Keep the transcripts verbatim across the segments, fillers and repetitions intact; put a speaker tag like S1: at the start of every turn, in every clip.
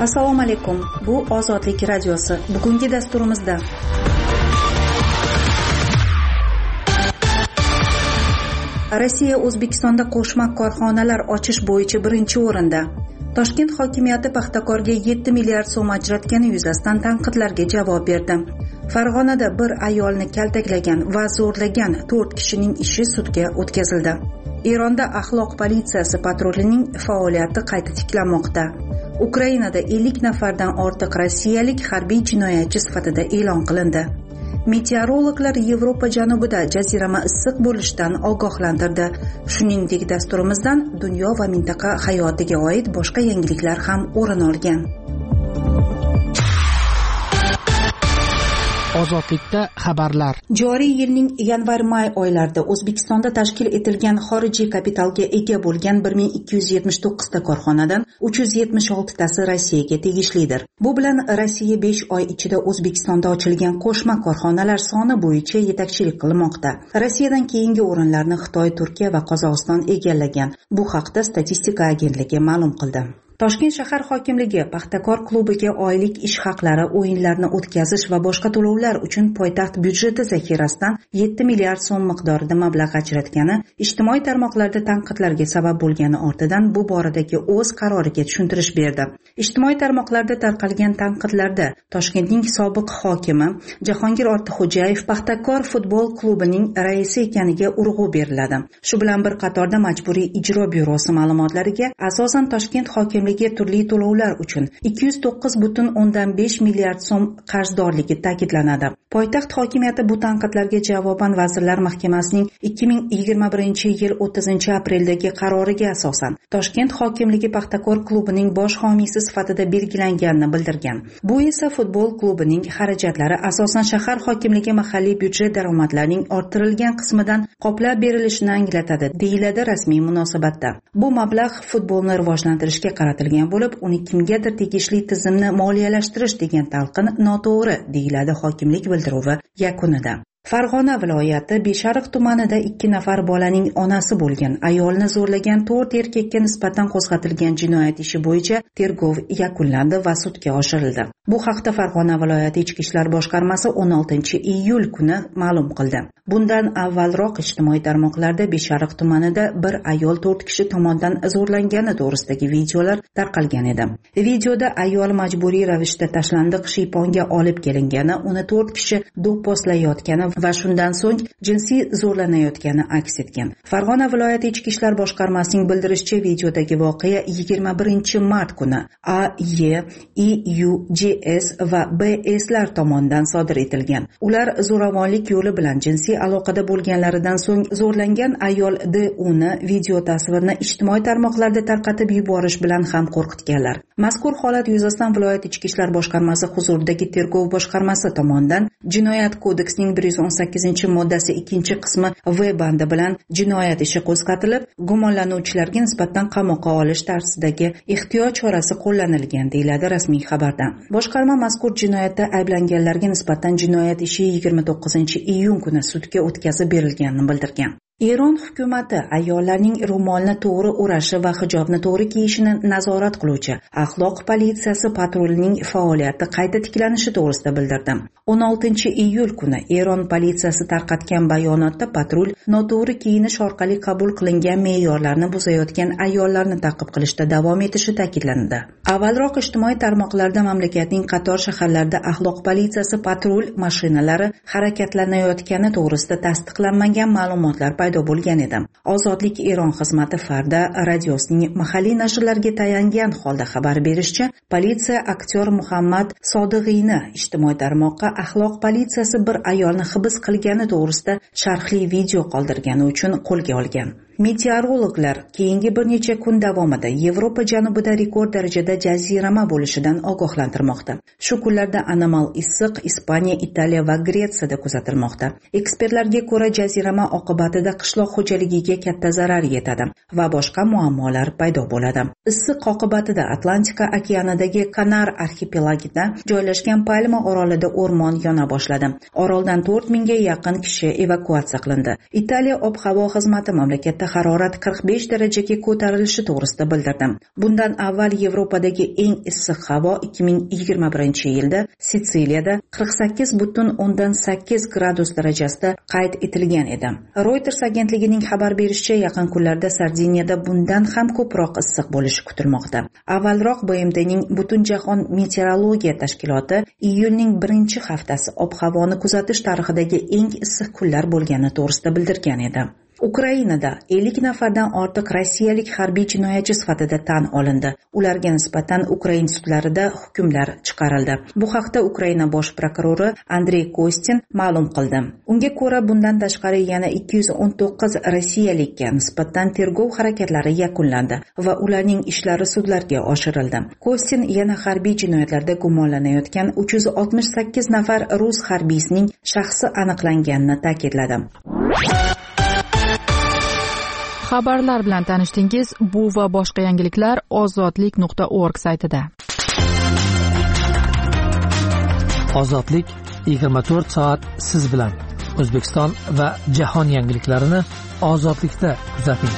S1: Assalomu alaykum. Bu Ozodlik radiosi. Bugungi dasturimizda Rossiya O'zbekistonda qo'shma korxonalar ochish bo'yicha birinchi o'rinda. Toshkent hokimiyati paxtakorga yetti milliard so'm ajratgani yuzasidan tanqidlarga javob berdi. Farg'onada bir ayolni kaltaklagan va zo'rlagan to'rt kishining ishi sudga o'tkazildi. Eronda axloq politsiyasi patrulining faoliyati qayta tiklanmoqda. Ukrainada ellik nafardan ortiq rossiyalik harbiy jinoyatchi sifatida e'lon qilindi. Meteorologlar Yevropa janubida jazirama issiq bo'lishidan ogohlantirdi. Shuningdek, dasturimizdan dunyo va mintaqa hayotiga oid boshqa yangiliklar ham o'rin olgan.
S2: Ozodlikda xabarlar.
S1: Joriy yilning yanvar-may oylarida O'zbekistonda tashkil etilgan xorijiy kapitalga ega bo'lgan bir ming ikki yuz yetmish to'qqiz ta korxonadan uch yuz yetmish olti tasi Rossiyaga tegishlidir. Bu bilan Rossiya besh oy ichida O'zbekistonda ochilgan qo'shma korxonalar soni bo'yicha yetakchilik qilmoqda. Rossiyadan keyingi o'rinlarni Xitoy, Turkiya va Qozog'iston egallagan. Bu haqda statistika agentligi ma'lum qildi. Toshkent shahar hokimligi Paxtakor klubiga oylik ish haqlari, o'yinlarni o'tkazish va boshqa to'lovlar uchun poytaxt byudjeti zaxirasidan yetti milliard so'm miqdorida mablag' ajratgani ijtimoiy tarmoqlarda tanqidlarga sabab bo'lgani ortidan bu boradagi o'z qaroriga tushuntirish berdi. Ijtimoiy tarmoqlarda tarqalgan tanqidlarda Toshkentning sobiq hokimi Jahongir Ortiqxo'jayev Paxtakor futbol klubining raisi ekaniga urg'u beriladi. Shu bilan bir qatorda Majburiy ijro byurosi ma'lumotlariga asosan Toshkent hokimligi turli to'lovlar uchun ikki yuz to'qqiz butun o'ndan besh milliard so'm qarzdorligi ta'kidlanadi. Poytaxt hokimiyati bu tanqidlarga javoban Vazirlar Mahkamasining ikki ming yigirma birinchi yil o'ttizinchi apreldagi qaroriga asosan Toshkent hokimligi Paxtakor klubining bosh homiysi sifatida belgilanganini bildirgan. Bu esa futbol klubining xarajatlari asosan shahar hokimligi mahalliy byudjet daromadlarining orttirilgan qismidan qoplab berilishini anglatadi, deyiladi rasmiy munosabatda. Bu mablag' futbolni rivojlantirishga qaratilgan bo'lib, uni kimgadir tegishli tizimni moliyalashtirish degan talqin noto'g'ri, deyiladi hokimlik bildiruvi yakunida. Farg'ona viloyati Beshariq tumanida ikki nafar bolaning onasi bo'lgan ayolni zo'rlagan to'rt erkakka nisbatan qo'zg'atilgan jinoyat ishi bo'yicha tergov yakunlandi va sudga oshirildi. Bu haqda Farg'ona viloyati Ichki ishlar boshqarmasi o'n oltinchi iyul kuni ma'lum qildi. Bundan avvalroq ijtimoiy tarmoqlarda Beshariq tumanida bir ayol to'rt kishi tomonidan zo'rlangani to'g'risidagi videolar tarqalgan edi. Videoda ayol majburiy ravishda tashlandiq shiyponga olib kelingani, uni to'rt kishi do'pposlayotgani va shundan so'ng jinsiy zo'rlanayotgani aks etgan. Farg'ona viloyati Ichki ishlar boshqarmasining bildirishicha, videodagi voqea yigirma birinchi mart kuni A Y, I U J S va B S lar tomonidan sodir etilgan. Ular zo'ravonlik yo'li bilan jinsiy aloqada bo'lganlaridan so'ng zo'rlangan ayol D uni video tasvirni ijtimoiy tarmoqlarda tarqatib yuborish bilan ham qo'rqitganlar. Mazkur holat yuzasidan viloyat Ichki ishlar boshqarmasi huzuridagi tergov boshqarmasi tomonidan Jinoyat kodeksining bir yuz o'n sakkizinchi moddasi ikkinchi qismi V bandi bilan jinoyat ishi qo'zg'atilib, gumonlanuvchilarga nisbatan qamoqqa olish tartibidagi ehtiyot chorasi qo'llanilgan, deyiladi rasmiy xabarda. Boshqarma mazkur jinoyatda ayblanganlarga nisbatan jinoyat ishi yigirma to'qqizinchi iyun kuni sudga o'tkazib berilganini bildirgan. Eron hukumati ayollarning ro'molni to'g'ri o'rashi va hijobni to'g'ri kiyishini nazorat qiluvchi axloq politsiyasi patrulining faoliyati qayta tiklanishi to'g'risida bildirdi. o'n oltinchi iyul kuni Eron politsiyasi tarqatgan bayonotda patrul noto'g'ri kiyinish orqali qabul qilingan me'yorlarni buzayotgan ayollarni ta'qib qilishda davom etishi ta'kidlandi. Avvalroq ijtimoiy tarmoqlarda mamlakatning qator shaharlarida axloq politsiyasi patrul mashinalari harakatlanayotgani to'g'risida tasdiqlanmagan ma'lumotlar paydo bo'lgan edi. Ozodlik Eron xizmati Farda radiosining mahalliy nashrlarga tayangan holda xabar berishicha, politsiya aktyor Muhammad Sodig'iyni ijtimoiy tarmoqqa axloq politsiyasi bir ayolni hibs qilgani to'g'risida sharhli video qoldirgani uchun qo'lga olgan. Meteorologlar keyingi bir necha kun davomida Yevropa janubida rekord darajada jazirama bo'lishidan ogohlantirmoqda. Shu kunlarda anomal issiq Ispaniya, Italiya va Gretsiyada kuzatilmoqda. Ekspertlarga ko'ra, jazirama oqibatida qishloq xo'jaligiga katta zarar yetadi va boshqa muammolar paydo bo'ladi. Issiq oqibatida Atlantika okeanidagi Kanar arxipelagida joylashgan Palma orolida o'rmon yona boshladi. Oroldan to'rt mingga yaqin kishi evakuatsiya qilindi. Italiya ob-havo xizmati mamlakatda mamlakatda harorat qirq besh darajaga ko'tarilishi to'g'risida bildirdi. Bundan avval Yevropadagi eng issiq havo ikki ming yigirma birinchi yilda Sitsiliyada qirq sakkiz butun o'ndan sakkiz gradus darajasida qayd etilgan edi. Reuters agentligining xabar berishicha, yaqin kunlarda Sardiniyada bundan ham ko'proq issiq bo'lishi kutilmoqda. Avvalroq B M T'ning Butunjahon meteorologiya tashkiloti iyulning birinchi haftasi ob-havoni kuzatish tarixidagi eng issiq kunlar bo'lgani to'g'risida bildirgan edi. Ukrainada ellik nafardan ortiq rossiyalik harbiy jinoyatchi sifatida tan olindi. Ularga nisbatan Ukraina sudlarida hukmlar chiqarildi. Bu haqda Ukraina bosh prokurori Andrey Kostin ma'lum qildi. Unga ko'ra, bundan tashqari yana ikki yuz o'n to'qqiz rossiyalikka nisbatan tergov harakatlari yakunlandi va ularning ishlari sudlarga oshirildi. Kostin yana harbiy jinoyatlarda gumonlanayotgan uch yuz oltmish sakkiz nafar rus harbiysining shaxsi aniqlanganini ta'kidladi.
S3: Xabarlar bilan tanishdingiz. Bu va boshqa yangiliklar ozodlik nuqta org saytida.
S2: Ozodlik yigirma to'rt soat siz bilan. O'zbekiston va jahon yangiliklarini ozodlikda kuzating.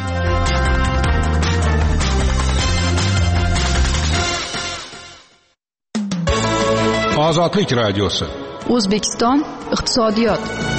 S4: Ozodlik radiosi.
S3: O'zbekiston iqtisodiyot.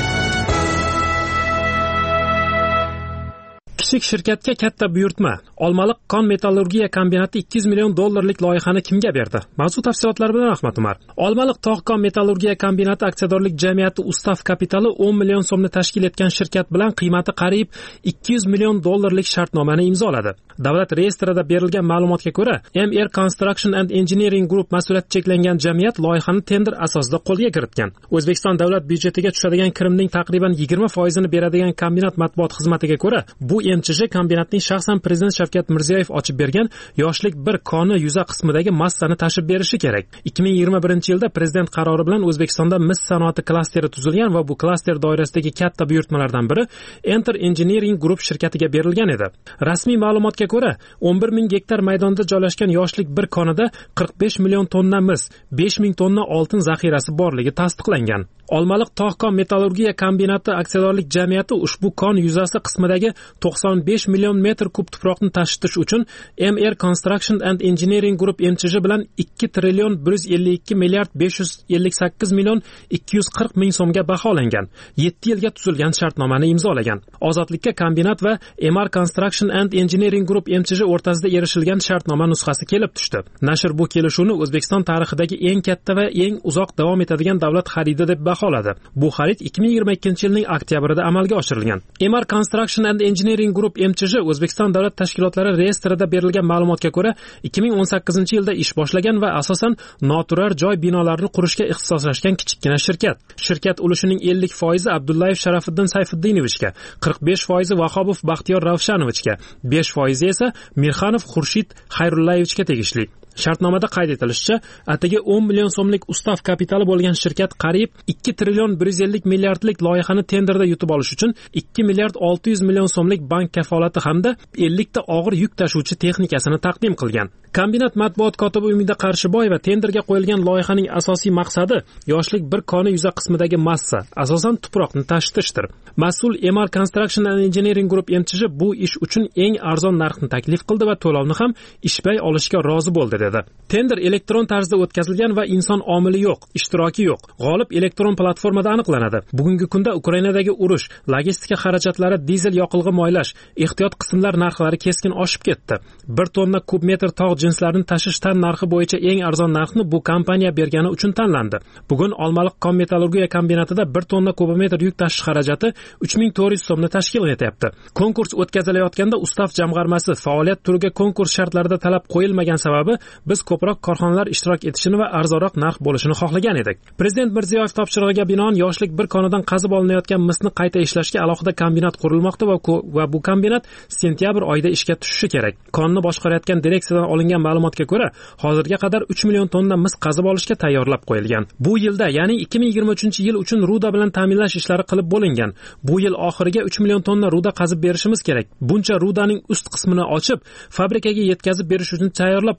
S5: Kichik shirkatga katta buyurtma. Olmaliq kon metallurgiya kombinati ikki yuz million dollarlik loyihani kimga berdi? Mavzu tafsilotlari bilan Ahmad Umar. Olmaliq tog' kon metallurgiya kombinati aksiyadorlik jamiyati ustav kapitali o'n million so'mni tashkil etgan shirkat bilan qiymati qariyb ikki yuz million dollarlik shartnomani imzoladi. Davlat reyestrida berilgan ma'lumotga ko'ra, M R Construction and Engineering Group mas'uliyati cheklangan jamiyat loyihani tender asosida qo'lga kiritgan. O'zbekiston davlat byudjetiga tushadigan kirimning taqriban yigirma foizini beradigan kombinat matbuot xizmatiga ko'ra, bu M C J kombinatning shaxsan prezident Shavkat Mirziyoyev ochib bergan yoshlik bir koni yuza qismidagi massani tashib berishi kerak. ikki ming yigirma birinchi yilda prezident qarori bilan O'zbekistonda mis sanoati klasteri tuzilgan va bu klaster doirasidagi katta buyurtmalardan biri Enter Engineering Group shirkatiga berilgan edi. Rasmiy ma'lumotga ko'ra, o'n bir ming gektar maydonda joylashgan yoshlik bir konida qirq besh million tonna mis, besh ming tonna oltin zaxirasi borligi tasdiqlangan. Olmaliq tog' kon metallurgiya kombinati aksiyadorlik jamiyati ushbu kon yuzasi qismidagi to'qson besh million metr kub tuproqni tashitish uchun M R Construction and Engineering Group M C J bilan ikki trillion bir yuz ellik ikki milliard besh yuz ellik sakkiz million ikki yuz qirq ming so'mga baholangan. yetti yilga tuzilgan shartnomani imzolagan. Ozodlikka kombinat va M R Construction and Engineering Group M C J o'rtasida erishilgan shartnoma nusxasi kelib tushdi. Nashr bu kelishuvni O'zbekiston tarixidagi eng katta va eng uzoq davom etadigan davlat xaridi deb baholadi. Bu xarid ikki ming yigirma ikkinchi yilning oktyabrida amalga oshirilgan. M R Construction and Engineering Group M C J O'zbekiston davlat tashkilotlari reyestrida berilgan ma'lumotga ko'ra ikki ming o'n sakkizinchi yilda ish boshlagan va asosan noturar joy binolarini qurishga ixtisoslashgan kichikgina shirkat. Shirkat ulushining ellik foizi Abdullayev Sharafiddin Sayfiddinovga, qirq besh foizi Vahobov Baxtiyor Ravshanovichga, besh foizi esa Mirxanov Xurshid Xayrullayevga tegishli. Shartnomada qayd etilishicha, atigi o'n million so'mlik ustav kapitali bo'lgan shirkat qariyb ikki trillion bir yuz ellik milliardlik loyihani tenderda yutib olish uchun ikki milliard olti yuz million so'mlik bank kafolati hamda ellik ta og'ir yuk tashuvchi texnikasini taqdim qilgan. Kombinat matbuot kotibi Umida Qarshiboyeva tenderga qo'yilgan loyihaning asosiy maqsadi yoshlik bir koni yuza qismidagi massa, asosan tuproqni tashitishdir. Mas'ul M R Construction and Engineering Group M C J bu ish uchun eng arzon narxni taklif qildi va to'lovni ham ishbay olishga rozi bo'ldi dedi. Tender elektron tarzda o'tkazilgan va inson omili yo'q, ishtiroki yo'q. G'olib elektron platformada aniqlanadi. Bugungi kunda Ukrainadagi urush, logistika xarajatlari, dizel yoqilg'i moylash, ehtiyot qismlar narxlari keskin oshib ketdi. bir tonna kub metr tog' jinslarini tashish tan narxi bo'yicha eng arzon narxni bu kompaniya bergani uchun tanlandi. Bugun Olmaliq kon metallurgiya kombinatida bir tonna kubometr yuk tashish xarajati uch ming to'rt yuz so'mni tashkil etyapti. Konkurs o'tkazilayotganda ustav jamg'armasi faoliyat turiga konkurs shartlarida talab qo'yilmagan sababi biz ko'proq korxonalar ishtirok etishini va arzonroq narx bo'lishini xohlagan edik. Prezident Mirziyoyev topshirig'iga binoan yoshlik bir konidan qazib olinayotgan misni qayta ishlashga alohida kombinat qurilmoqda va bu kombinat sentyabr oyida ishga tushishi kerak. Konni boshqarayotgan direksiyadan olingan ma'lumotga ko'ra, hozirga qadar uch million tonna mis qazib olishga tayyorlab qo'yilgan. Bu yilda, ya'ni ikki ming yigirma uchinchi yil uchun ruda bilan ta'minlash ishlari qilib bo'lingan. Bu yil oxiriga uch million tonna ruda qazib berishimiz kerak. Buncha rudaning ust qismini ochib, fabrikaga yetkazib berish uchun tayyorlab qo'yilgan.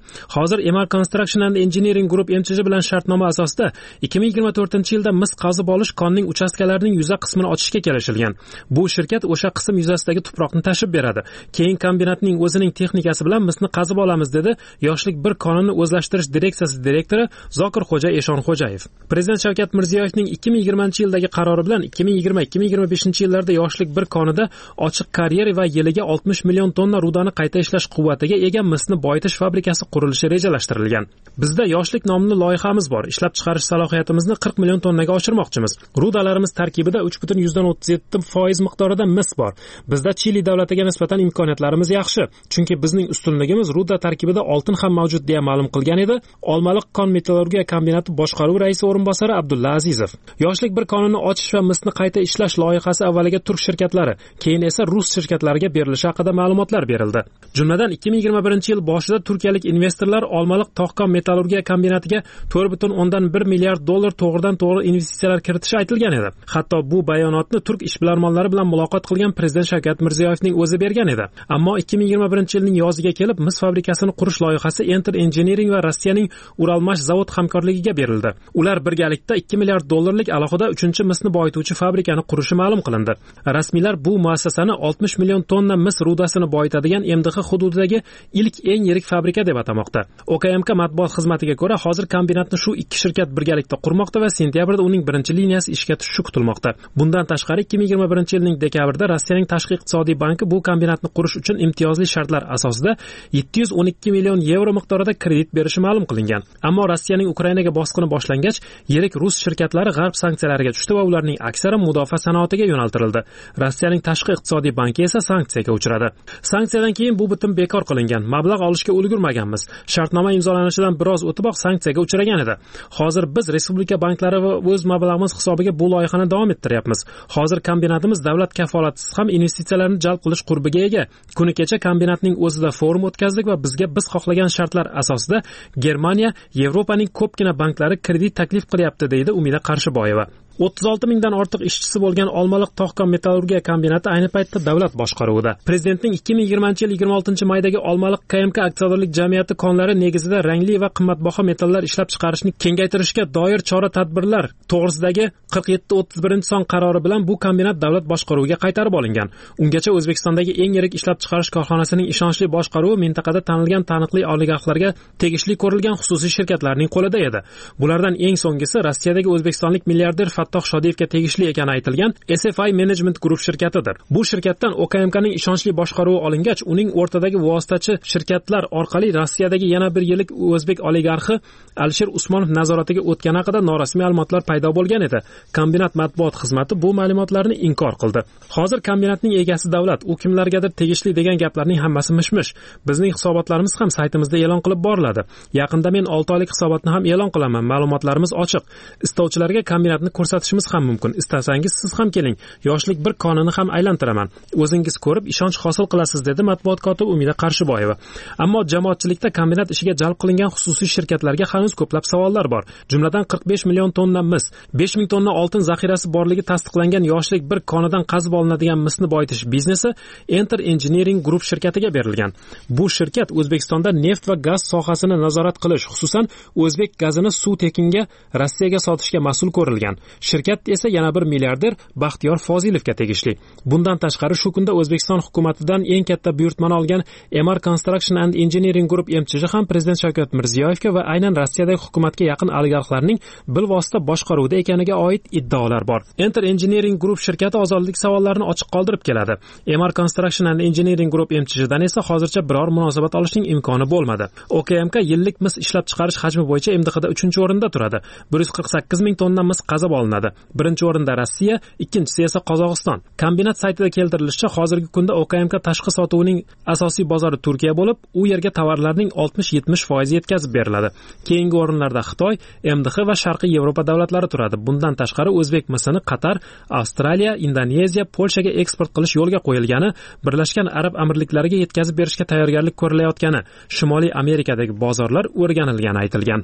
S5: Hozir Emar Construction and Engineering Group M T J bilan shartnoma asosida ikki ming yigirma to'rtinchi yilda mis qazib olish konning uchastkalarining yuza qismini ochishga kelishilgan. Bu shirkat o'sha qism yuzasidagi tuproqni tashib beradi. Keyin kombinatning o'zining texnikasi bilan misni qazib olamiz, dedi Yoshlik bir konini o'zlashtirish direksiyasi direktori Zokirxo'ja Eshonxo'jayev. Prezident Shavkat Mirziyoyevning ikki ming yigirmanchi yildagi qarori bilan ikki ming yigirma ikki ming yigirma beshinchi yillarda Yoshlik bir konida ochiq karyer va yiliga oltmish million tonna rudani qayta ishlash quvvatiga ega misni boyitish fabrikasi qurilishi rejalashtirilgan. Bizda Yoshlik nomli loyihamiz bor. Ishlab chiqarish salohiyatimizni qirq million tonnaga oshirmoqchimiz. Rudalarimiz tarkibida uch butun o'ttiz yetti foiz miqdorida mis bor. Bizda Chili davlatiga nisbatan imkoniyatlarimiz yaxshi, chunki bizning ustunligimiz ruda tarkibida oltin ham mavjud, deya ma'lum qilgan edi Olmaliq kon metallurgiya kombinati boshqaruv raisi o'rinbosari Abdulla Azizov. Yoshlik bir konini ochish va misni qayta ishlash loyihasi avvaliga turk shirkatlari, keyin esa rus shirkatlariga berilishi haqida ma'lumotlar berildi. Jumladan ikki ming yigirma birinchi yil boshida turkiyalik investorlar Olmaliq tog'-kon metallurgiya kombinatiga to'rt butun o'ndan bir milliard dollar to'g'ridan-to'g'ri investitsiyalar kiritishi aytilgan edi. Hatto bu bayonotni turk ishbilarmonlari bilan muloqot qilgan Prezident Shavkat Mirziyoyevning o'zi bergan edi. Ammo ikki ming yigirma birinchi yilning yoziga kelib mis fabrikasini qurish loyihasi Enter Engineering va Rossiyaning Uralmash zavod hamkorligiga berildi. Ular birgalikda ikki milliard dollarlik alohida uchinchi misni boyituvchi fabrikani qurishi ma'lum qilindi. Rasmiylar bu muassasani oltmish million tonna mis rudasini boyitadigan M D H hududidagi ilk eng yirik fabrika deb atamoqda. O K M K matbuot xizmatiga ko'ra, hozir kombinatni shu ikki shirkat birgalikda qurmoqda va sentyabrda uning birinchi liniyasi ishga tushishi kutilmoqda. Bundan tashqari ikki ming yigirma birinchi yilning dekabrida Rossiyaning Tashqi iqtisodiy banki bu kombinatni qurish uchun imtiyozli shartlar asosida yetti yuz o'n ikki million yevro miqdorida kredit berishi ma'lum qilingan. Ammo Rossiyaning Ukrainaga bosqini boshlangach, yirik rus shirkatlari g'arb sanksiyalariga tushdi va ularning aksari mudofaa sanoatiga yo'naltirildi. Rossiyaning Tashqi iqtisodiy banki esa sanksiyaga uchradi. Sanksiyadan keyin bu bitim bekor qilingan. Mablag' olishga ulgurmaganmiz. Shartnoma imzolanishidan biroz o'tiboq sanksiyaga uchragan edi. Hozir biz respublika banklari va o'z mablag'imiz hisobiga bu loyihani davom ettiryapmiz. Hozir kombinatimiz davlat kafolatisiz ham investitsiyalarni jalb qilish qurbiga ega. Kuni kecha kombinatning o'zida forum o'tkazdik va bizga biz xohlagan shartlar asosida Germaniya, Yevropaning ko'pgina banklari kredit taklif qilyapti, deydi Umida Qarshiboyeva. o'ttiz olti mingdan ortiq ishchisi bo'lgan Olmaliq tog'-kon metallurgiya kombinati ayni paytda davlat boshqaruvida. Prezidentning ikki ming yigirmanchi yil yigirma oltinchi maydagi Olmaliq K M K aksiyadorlik jamiyati konlari negizida rangli va qimmatbaho metallar ishlab chiqarishni kengaytirishga doir chora-tadbirlar to'g'risidagi qirq yetti o'ttiz birinchi son qarori bilan bu kombinat davlat boshqaruviga qaytarib olingan. Ungacha O'zbekistondagi eng yirik ishlab chiqarish korxonasining ishonchli boshqaruvi mintaqada tanilgan taniqli oligarxlarga tegishli ko'rilgan xususiy shirkatlarning qo'lida edi. Bulardan eng so'nggisi Rossiyadagi o'zbekistonlik milliarder Fattoh Shodiyevga tegishli ekani aytilgan S F I Management Group shirkatidir. Bu shirkatdan O K M K ning ishonchli boshqaruvi olingach, uning o'rtadagi vositachi shirkatlar orqali Rossiyadagi yana bir yillik o'zbek oligarxi Alisher Usmonov nazoratiga o'tgani haqida norasmiy ma'lumotlar paydo bo'lgan edi. Kombinat matbuot xizmati bu ma'lumotlarni inkor qildi. Hozir kombinatning egasi davlat, u kimlargadir tegishli degan gaplarning hammasi mish-mish. Bizning hisobotlarimiz ham saytimizda e'lon qilib boriladi. Yaqinda men olti oylik hisobotni ham e'lon qilaman. Ma'lumotlarimiz ochiq. Istovchilarga kombinatni ko'rsatishimiz ham mumkin. Istasangiz siz ham keling. Yoshlik bir konini ham aylantiraman. O'zingiz ko'rib ishonch hosil qilasiz, dedi matbuot kotibi Umida Qarshiboyeva. Ammo jamoatchilikda kombinat ishiga jalb qilingan xususiy shirkatlarga hanuz ko'plab savollar bor. Jumladan qirq besh million tonna mis, besh ming tonna oltin zaxirasi borligi tasdiqlangan Yoshlik bir konidan qazib olinadigan misni boyitish biznesi Enter Engineering Group shirkatiga berilgan. Bu shirkat O'zbekistonda neft va gaz sohasini nazorat qilish, xususan o'zbek gazini suv tekinga Rossiyaga sotishga mas'ul ko'rilgan. Shirkat esa yana bir milliarder Baxtiyor Fozilovga tegishli. Bundan tashqari shu kunda O'zbekiston hukumatidan eng katta buyurtmani olgan Emar Construction and Engineering Group M T J ham Prezident Shavkat Mirziyoyevga va aynan Rossiyadagi hukumatga yaqin oligarxlarning bilvosita boshqaruvida ekaniga oid iddaolar bor. Enter Engineering Group shirkati ozodlik savollarini ochiq qoldirib keladi. Emar Construction and Engineering Group M T J dan esa hozircha biror munosabat olishning imkoni bo'lmadi. O K M K yillik mis ishlab chiqarish hajmi bo'yicha M D H da uchinchi o'rinda turadi. bir yuz qirq sakkiz ming tonna mis qazib olinadi. Birinchi o'rinda Rossiya, ikkinchisi esa Qozog'iston. Kombinat saytida keltirilishicha, hozirgi kunda O K M K tashqi sotuvining asosiy bozori Turkiya bo'lib, u yerga tovarlarning oltmish yetmish foizi yetkazib beriladi. Keyingi o'rinlarda Xitoy, M D H va Sharqiy Yevropa davlatlari turadi. Bundan tashqari o'zbek misini Qatar, Avstraliya, Indoneziya, Polshaga eksport qilish yo'lga qo'yilgani, Birlashgan Arab Amirliklariga yetkazib berishga tayyorgarlik ko'rilayotgani, Shimoliy Amerikadagi bozorlar o'rganilgani aytilgan.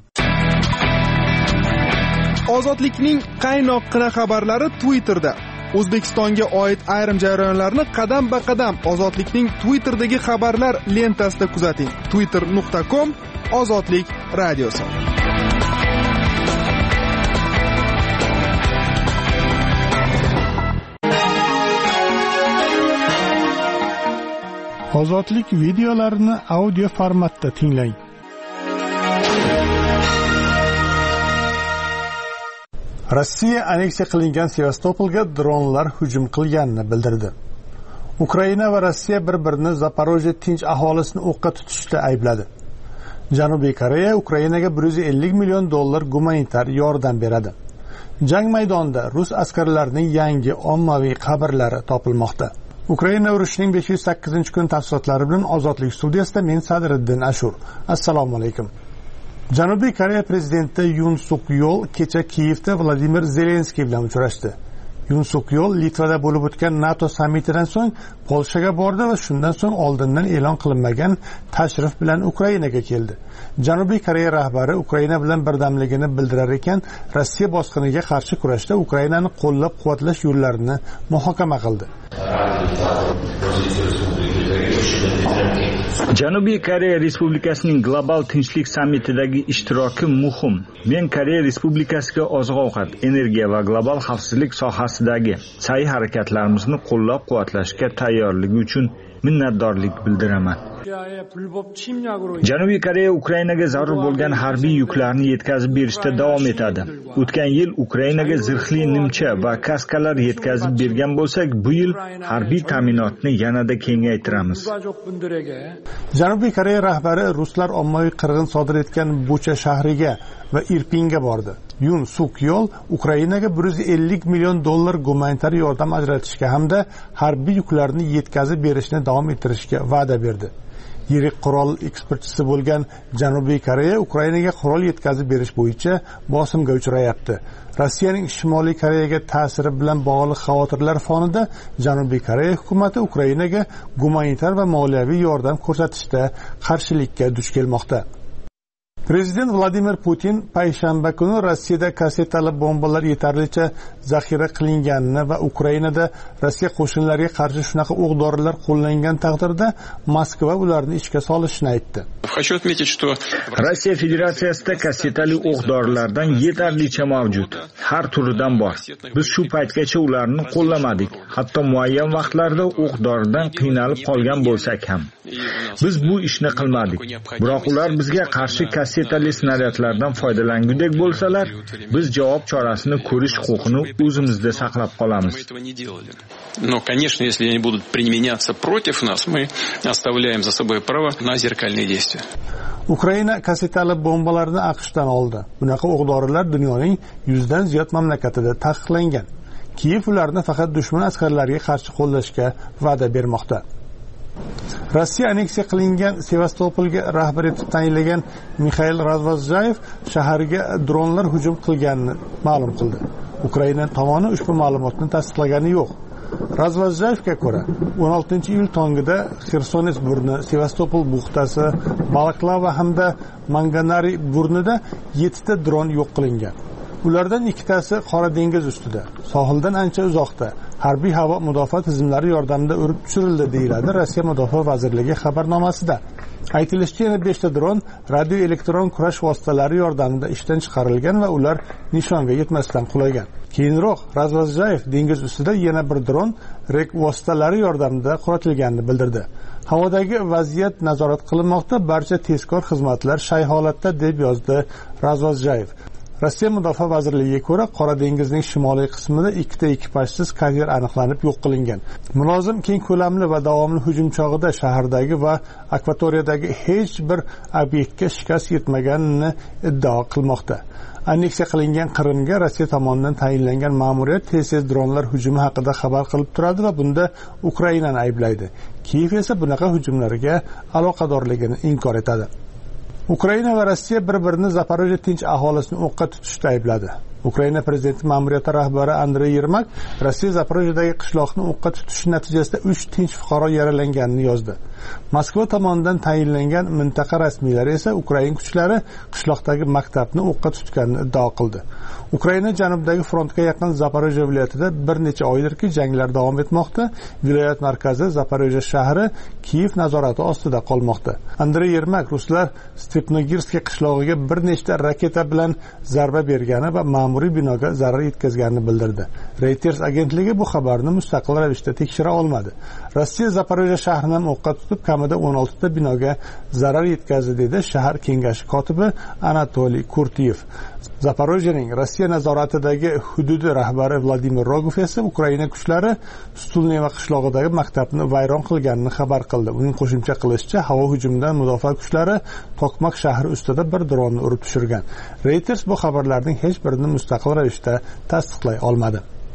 S6: Ozodlikning qaynoqqina xabarlari Twitterda. O'zbekistonga oid ayrim jarayonlarni qadam-ba-qadam Ozodlikning Twitter'dagi xabarlar lentasida kuzating. twitter nuqta com Ozodlik radiosi.
S7: Ozodlik videolarini audio formatda tinglang. Rossiya aneksiya qilingan Sevastopolga dronlar hujum qilganini bildirdi. Ukraina va Rossiya bir-birini Zaporojye tinch aholisini o'qqa tutishda aybladi. Janubiy Koreya Ukrainaga bir yuz ellik million dollar gumanitar yordam beradi. Jang maydonida rus askarlarining yangi ommaviy qabrlari topilmoqda. Ukraina urushining besh yuz sakkizinchi kun tafsilotlari bilan Ozodlik studiyasida men Sadriddin Ashur. Assalomu alaykum. Janubiy Koreya prezidenti Yun Suk Yeol kecha Kiyevda Vladimir Zelenskiy bilan uchrashdi. Yun Suk Yeol Litvada bo'lib o'tgan NATO sammitidan so'ng Polshaga bordi va shundan so'ng oldindan e'lon qilinmagan tashrif bilan Ukrainaga keldi. Janubiy Koreya rahbari Ukraina bilan birdamligini bildirar ekan, Rossiya bosqiniga qarshi kurashda Ukrainani qo'llab-quvvatlash yo'llarini muhokama qildi.
S8: Janubiy Koreya Respublikasining global tinchlik sammitidagi ishtiroki muhim. Men Koreya Respublikasiga oziq-ovqat, energiya va global xavfsizlik sohasidagi sa'y harakatlarimizni qo'llab-quvvatlashga tayyorligi uchun minnatdorlik bildiraman. Janubiy Koreya Ukrainaga zarur bo'lgan harbiy yuklarni yetkazib berishda davom etadi. O'tgan yil Ukrainaga zirhli nimcha va kaskalar yetkazib bergan bo'lsak, bu yil harbiy ta'minotni yanada kengaytiramiz.
S7: Janubiy Koreya rahbari ruslar ommaviy qirg'in sodir etgan Bucha shahriga va Irpinga bordi. Yun Suk Yeol Ukrainaga bir yuz ellik million dollar gumanitar yordam ajratishga hamda harbiy yuklarni yetkazib berishni davom ettirishga va'da berdi. Yirik qurol eksportchisi bo'lgan Janubiy Koreya Ukrainaga qurol yetkazib berish bo'yicha bosimga uchrayapti. Rossiyaning Shimoliy Koreyaga ta'siri bilan bog'liq xavotirlar fonida Janubiy Koreya hukumati Ukrainaga gumanitar va moliyaviy yordam ko'rsatishda qarshilikka duch kelmoqda. Prezident Vladimir Putin payshanba kuni Rossiyada kassetali bombalar yetarlicha zaxira qilinganini va Ukrainada Rossiya qo'shinlariga qarshi shunaqa o'q-dorilar qo'llangan taqdirda Moskva ularni ishga solishini aytdi.
S8: Rossiya Federatsiyasida kassetali o'q-dorilardan yetarlicha mavjud. Har turidan bor. Biz shu paytgacha ularni qo'llamadik. Hatto muayyan vaqtlarda o'q-doridan qiynalib qolgan bo'lsak ham. Biz bu ishni qilmadik. Biroq ular bizga qarshi kassetali snaryadlardan foydalangudek bo'lsalar, biz javob chorasini ko'rish huquqini o'zimizda saqlab qolamiz.
S9: Но, конечно, если они будут применяться против нас, мы оставляем за собой право на зеркальные действия.
S7: Ukraina kassetali bombalarni AQShdan oldi. Bunaqa o'q-dorilar dunyoning yuzdan ziyod mamlakatida taqiqlangan. Kiyev ularni faqat dushman askarlariga qarshi qo'llashga va'da bermoqda. Rossiya aneksiya qilingan Sevastopolga rahbar etib tayinlagan Mikhail Razvozjayev shaharga dronlar hujum qilganini ma'lum qildi. Ukraina tomoni ushbu ma'lumotni tasdiqlagani yo'q. Razvozjayevga ko'ra, o'n oltinchi iyul tongida Xersones burni, Sevastopol buxtasi, Balaklava hamda Manganari burnida yettita dron yo'q qilingan. Ulardan ikkitasi Qora dengiz ustida, sohildan ancha uzoqda, harbiy havo mudofaa tizimlari yordamida urib tushirildi deyiladi Rossiya Mudofaa vazirligi xabarnomasida. Aytilishicha, yana beshta dron radioelektron kurash vositalari yordamida ishdan chiqarilgan va ular nishonga yetmasdan qulagan. Keyinroq Razvozjayev dengiz ustida yana bir dron rek vositalari yordamida qulatilganini bildirdi. Havodagi vaziyat nazorat qilinmoqda, barcha tezkor xizmatlar shay holatda, deb yozdi Razvozjayev. Rossiya Mudofaa vazirligiga ko'ra, Qora dengizning shimoliy qismida ikkita ekipajsiz kater aniqlanib yo'q qilingan. Mulozim keng ko'lamli va davomli hujum chog'ida shahardagi va akvatoriyadagi hech bir obyektga shikast yetmaganini iddao qilmoqda. Anneksiya qilingan Qrimga Rossiya tomonidan tayinlangan ma'muriyat tez-tez dronlar hujumi haqida xabar qilib turadi va bunda Ukrainani ayblaydi. Kiyev esa bunaqa hujumlarga aloqadorligini inkor etadi. Ukraina va Rossiya bir-birini Zaporojye tinch aholisini o'qqa tutishda aybladi. Ukraina prezidenti ma'muriyati rahbari Andrey Yermak Rossiya Zaporojyedagi qishloqni o'qqa tutish natijasida uch tinch fuqaro yaralanganini yozdi. Moskva tomonidan tayinlangan mintaqa rasmiylari esa Ukraina kuchlari qishloqdagi maktabni o'qqa tutganini iddao qildi. Ukraina janubidagi frontga yaqin Zaporojye viloyatida bir necha oydirki janglar davom etmoqda. Viloyat markazi Zaporojye shahri Kiyev nazorati ostida qolmoqda. Andrey Yermak ruslar Stepnogirskiy qishlog'iga bir nechta raketa bilan zarba bergani va ma'muriy binoga zarar yetkazganini bildirdi. Reuters agentligi bu xabarni mustaqil ravishda tekshira olmadi. Rossiya Zaporojye shahrini o'qqa tutib kamida o'n olti ta binoga zarar yetkazdi dedi shahar kengashi kotibi Anatoliy Kurtiyev. Zaporojyening Rossiya nazoratidagi hududi rahbari Vladimir Rogov esa Ukraina kuchlari Stulneva qishlog'idagi maktabni vayron qilganini xabar qildi. Uning qo'shimcha qilishicha, havo hujumidan mudofaa kuchlari Tokmak shahri ustida bir dronni urib tushirgan. Reuters bu xabarlarning hech birini mustaqil ravishda tasdiqlay olmadi.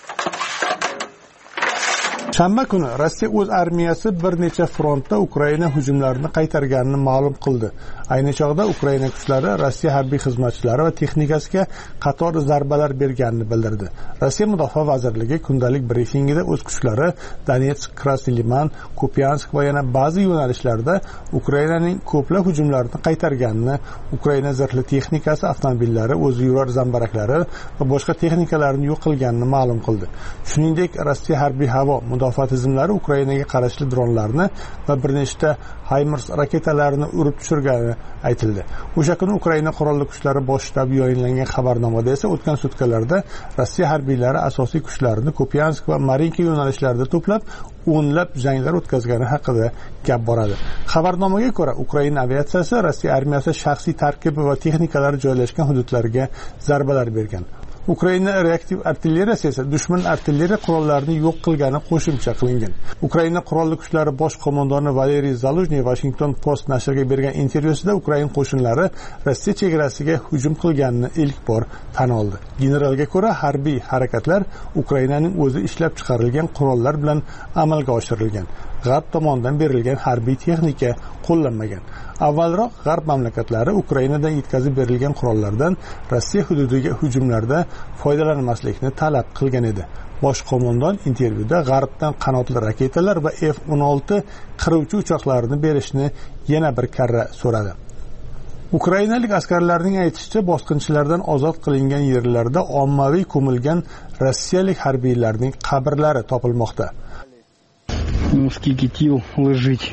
S7: Shanba kuni Rossiya o'z armiyasi bir necha frontda Ukraina hujumlarini qaytarganini ma'lum qildi. Ayni chog'da Ukraina kuchlari Rossiya harbiy xizmatchilari va texnikasiga qator zarbalar berganini bildirdi. Rossiya mudofaa vazirligi kundalik brifingida o'z kuchlari Donetsk, Krasnoy Liman, Kupiansk va yana ba'zi yo'nalishlarda Ukrainaning ko'plab hujumlarini qaytarganini, Ukraina zirhli texnikasi, avtomobillari, o'zi yurar zambaraklari va boshqa texnikalarni yo'q qilganini ma'lum qildi. Shuningdek, Rossiya harbiy havo mudofaa tizimlari Ukrainaga qarashli dronlarni va bir nechta HIMARS raketalarini urib tushirgani aytildi. O'sha kuni Ukraina qurolli kuchlari bosh shtabi yayinlangan xabarnomada esa o'tgan sutkalarda Rossiya harbiylari asosiy kuchlarini Kupiansk va Marinka yo'nalishlarida to'plab o'nlab janglar o'tkazgani haqida gap boradi. Xabarnomaga ko'ra, Ukraina aviatsiyasi Rossiya armiyasi shaxsiy tarkibi va texnikalari joylashgan hududlarga zarbalar bergan. Ukraina reaktiv artilleriyasi esa dushman artilleriya qurollarini yo'q qilgani qo'shimcha qilingan. Ukraina qurolli kuchlari bosh qo'mondoni Valeriy Zaluzhny Washington Post nashriga bergan intervyusida Ukraina qo'shinlari Rossiya chegarasiga hujum qilganini ilk bor tan oldi. Generalga ko'ra, harbiy harakatlar Ukrainaning o'zi ishlab chiqarilgan qurollar bilan amalga oshirilgan. G'arb tomonidan berilgan harbiy texnika qo'llanmagan. Avvalroq G'arb mamlakatlari Ukrainadan yetkazib berilgan qurollardan Rossiya hududiga hujumlarda foydalanmaslikni talab qilgan edi. Bosh qo'mondon intervyuda G'arbdan qanotli raketalar va F o'n olti qiruvchi uchoqlarini berishni yana bir karra so'radi. Ukrainalik askarlarning aytishicha, bosqinchilardan ozod qilingan yerlarda ommaviy ko'milgan rossiyalik harbiylarning qabrlari topilmoqda.
S10: Скільки тіл лежить.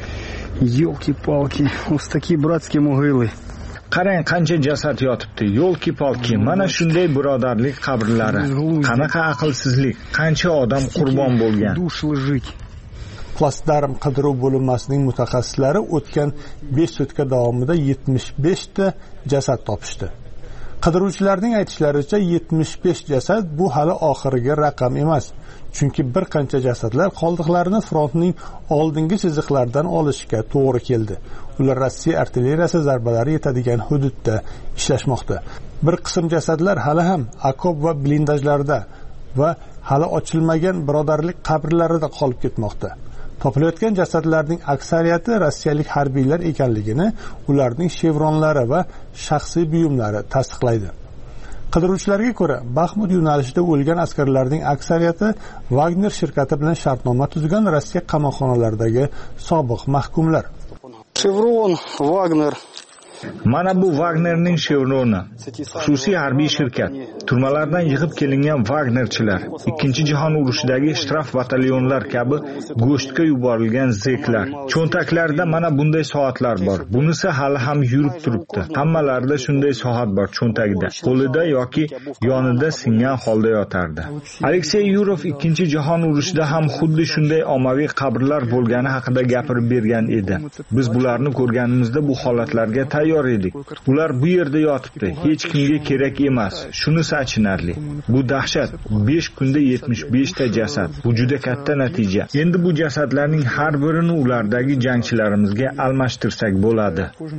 S10: Ёлки-палки, вот такие братские могилы.
S8: Qarang, qancha jasad yotibdi. Yo'lki-polki, mana shunday birodarlik qabrlari. Qanaqa aqlsizlik, qancha odam qurbon bo'lgan.
S10: Душ лежить.
S7: Plastdarm qidiruv bo'linmasining mutaxassislari o'tgan besh sutka davomida yetmish besh ta jasad topishdi. Qidiruvchilarning aytishlaricha yetmish besh jasad bu hali oxirgi raqam emas. Chunki bir qancha jasadlar qoldiqlarini frontning oldingi chiziqlaridan olishga to'g'ri keldi. Ular Rossiya artilleriyasi zarbalari yetadigan hududda ishlashmoqda. Bir qism jasadlar hali ham okop va blindajlarda va hali ochilmagan birodarlik qabrlarida qolib ketmoqda. Topilayotgan jasadlarning aksariyati rossiyalik harbiylar ekanligini ularning chevronlari va shaxsiy buyumlari tasdiqlaydi. Qidiruvchilarga ko'ra, Baxmut yo'nalishida o'lgan askarlarning aksariyati Wagner shirkati bilan shartnoma tuzgan Rossiya qamoqxonalaridagi sobiq mahkumlar.
S10: Chevron, Wagner.
S8: Mana bu Wagnerning chevroni. Xususiy harbiy shirkat. Turmalardan yig'ib kelingan Wagnerchilar, Ikkinchi jahon urushidagi shtraf batalyonlar kabi go'shtga yuborilgan zeklar. Cho'ntaklarda mana bunday soatlar bor. Bunisi hali ham yurib turibdi. Hammalarida shunday soat bor cho'ntagida, qo'lida yoki yonida singan holda yotardi. Aleksey Yurov Ikkinchi jahon urushida ham xuddi shunday ommaviy qabrlar bo'lgani haqida gapirib bergan edi. Biz bularni ko'rganimizda bu holatlarga tayyor edik. Ular bu yerda yotibdi, hech kimga kerak emas. Shunisi achinarli. Bu dahshat. besh kunda yetmish besh ta jasad. Bu juda katta natija. Endi bu jasadlarning har birini ulardagi jangchilarimizga almashtirsak bo'ladi.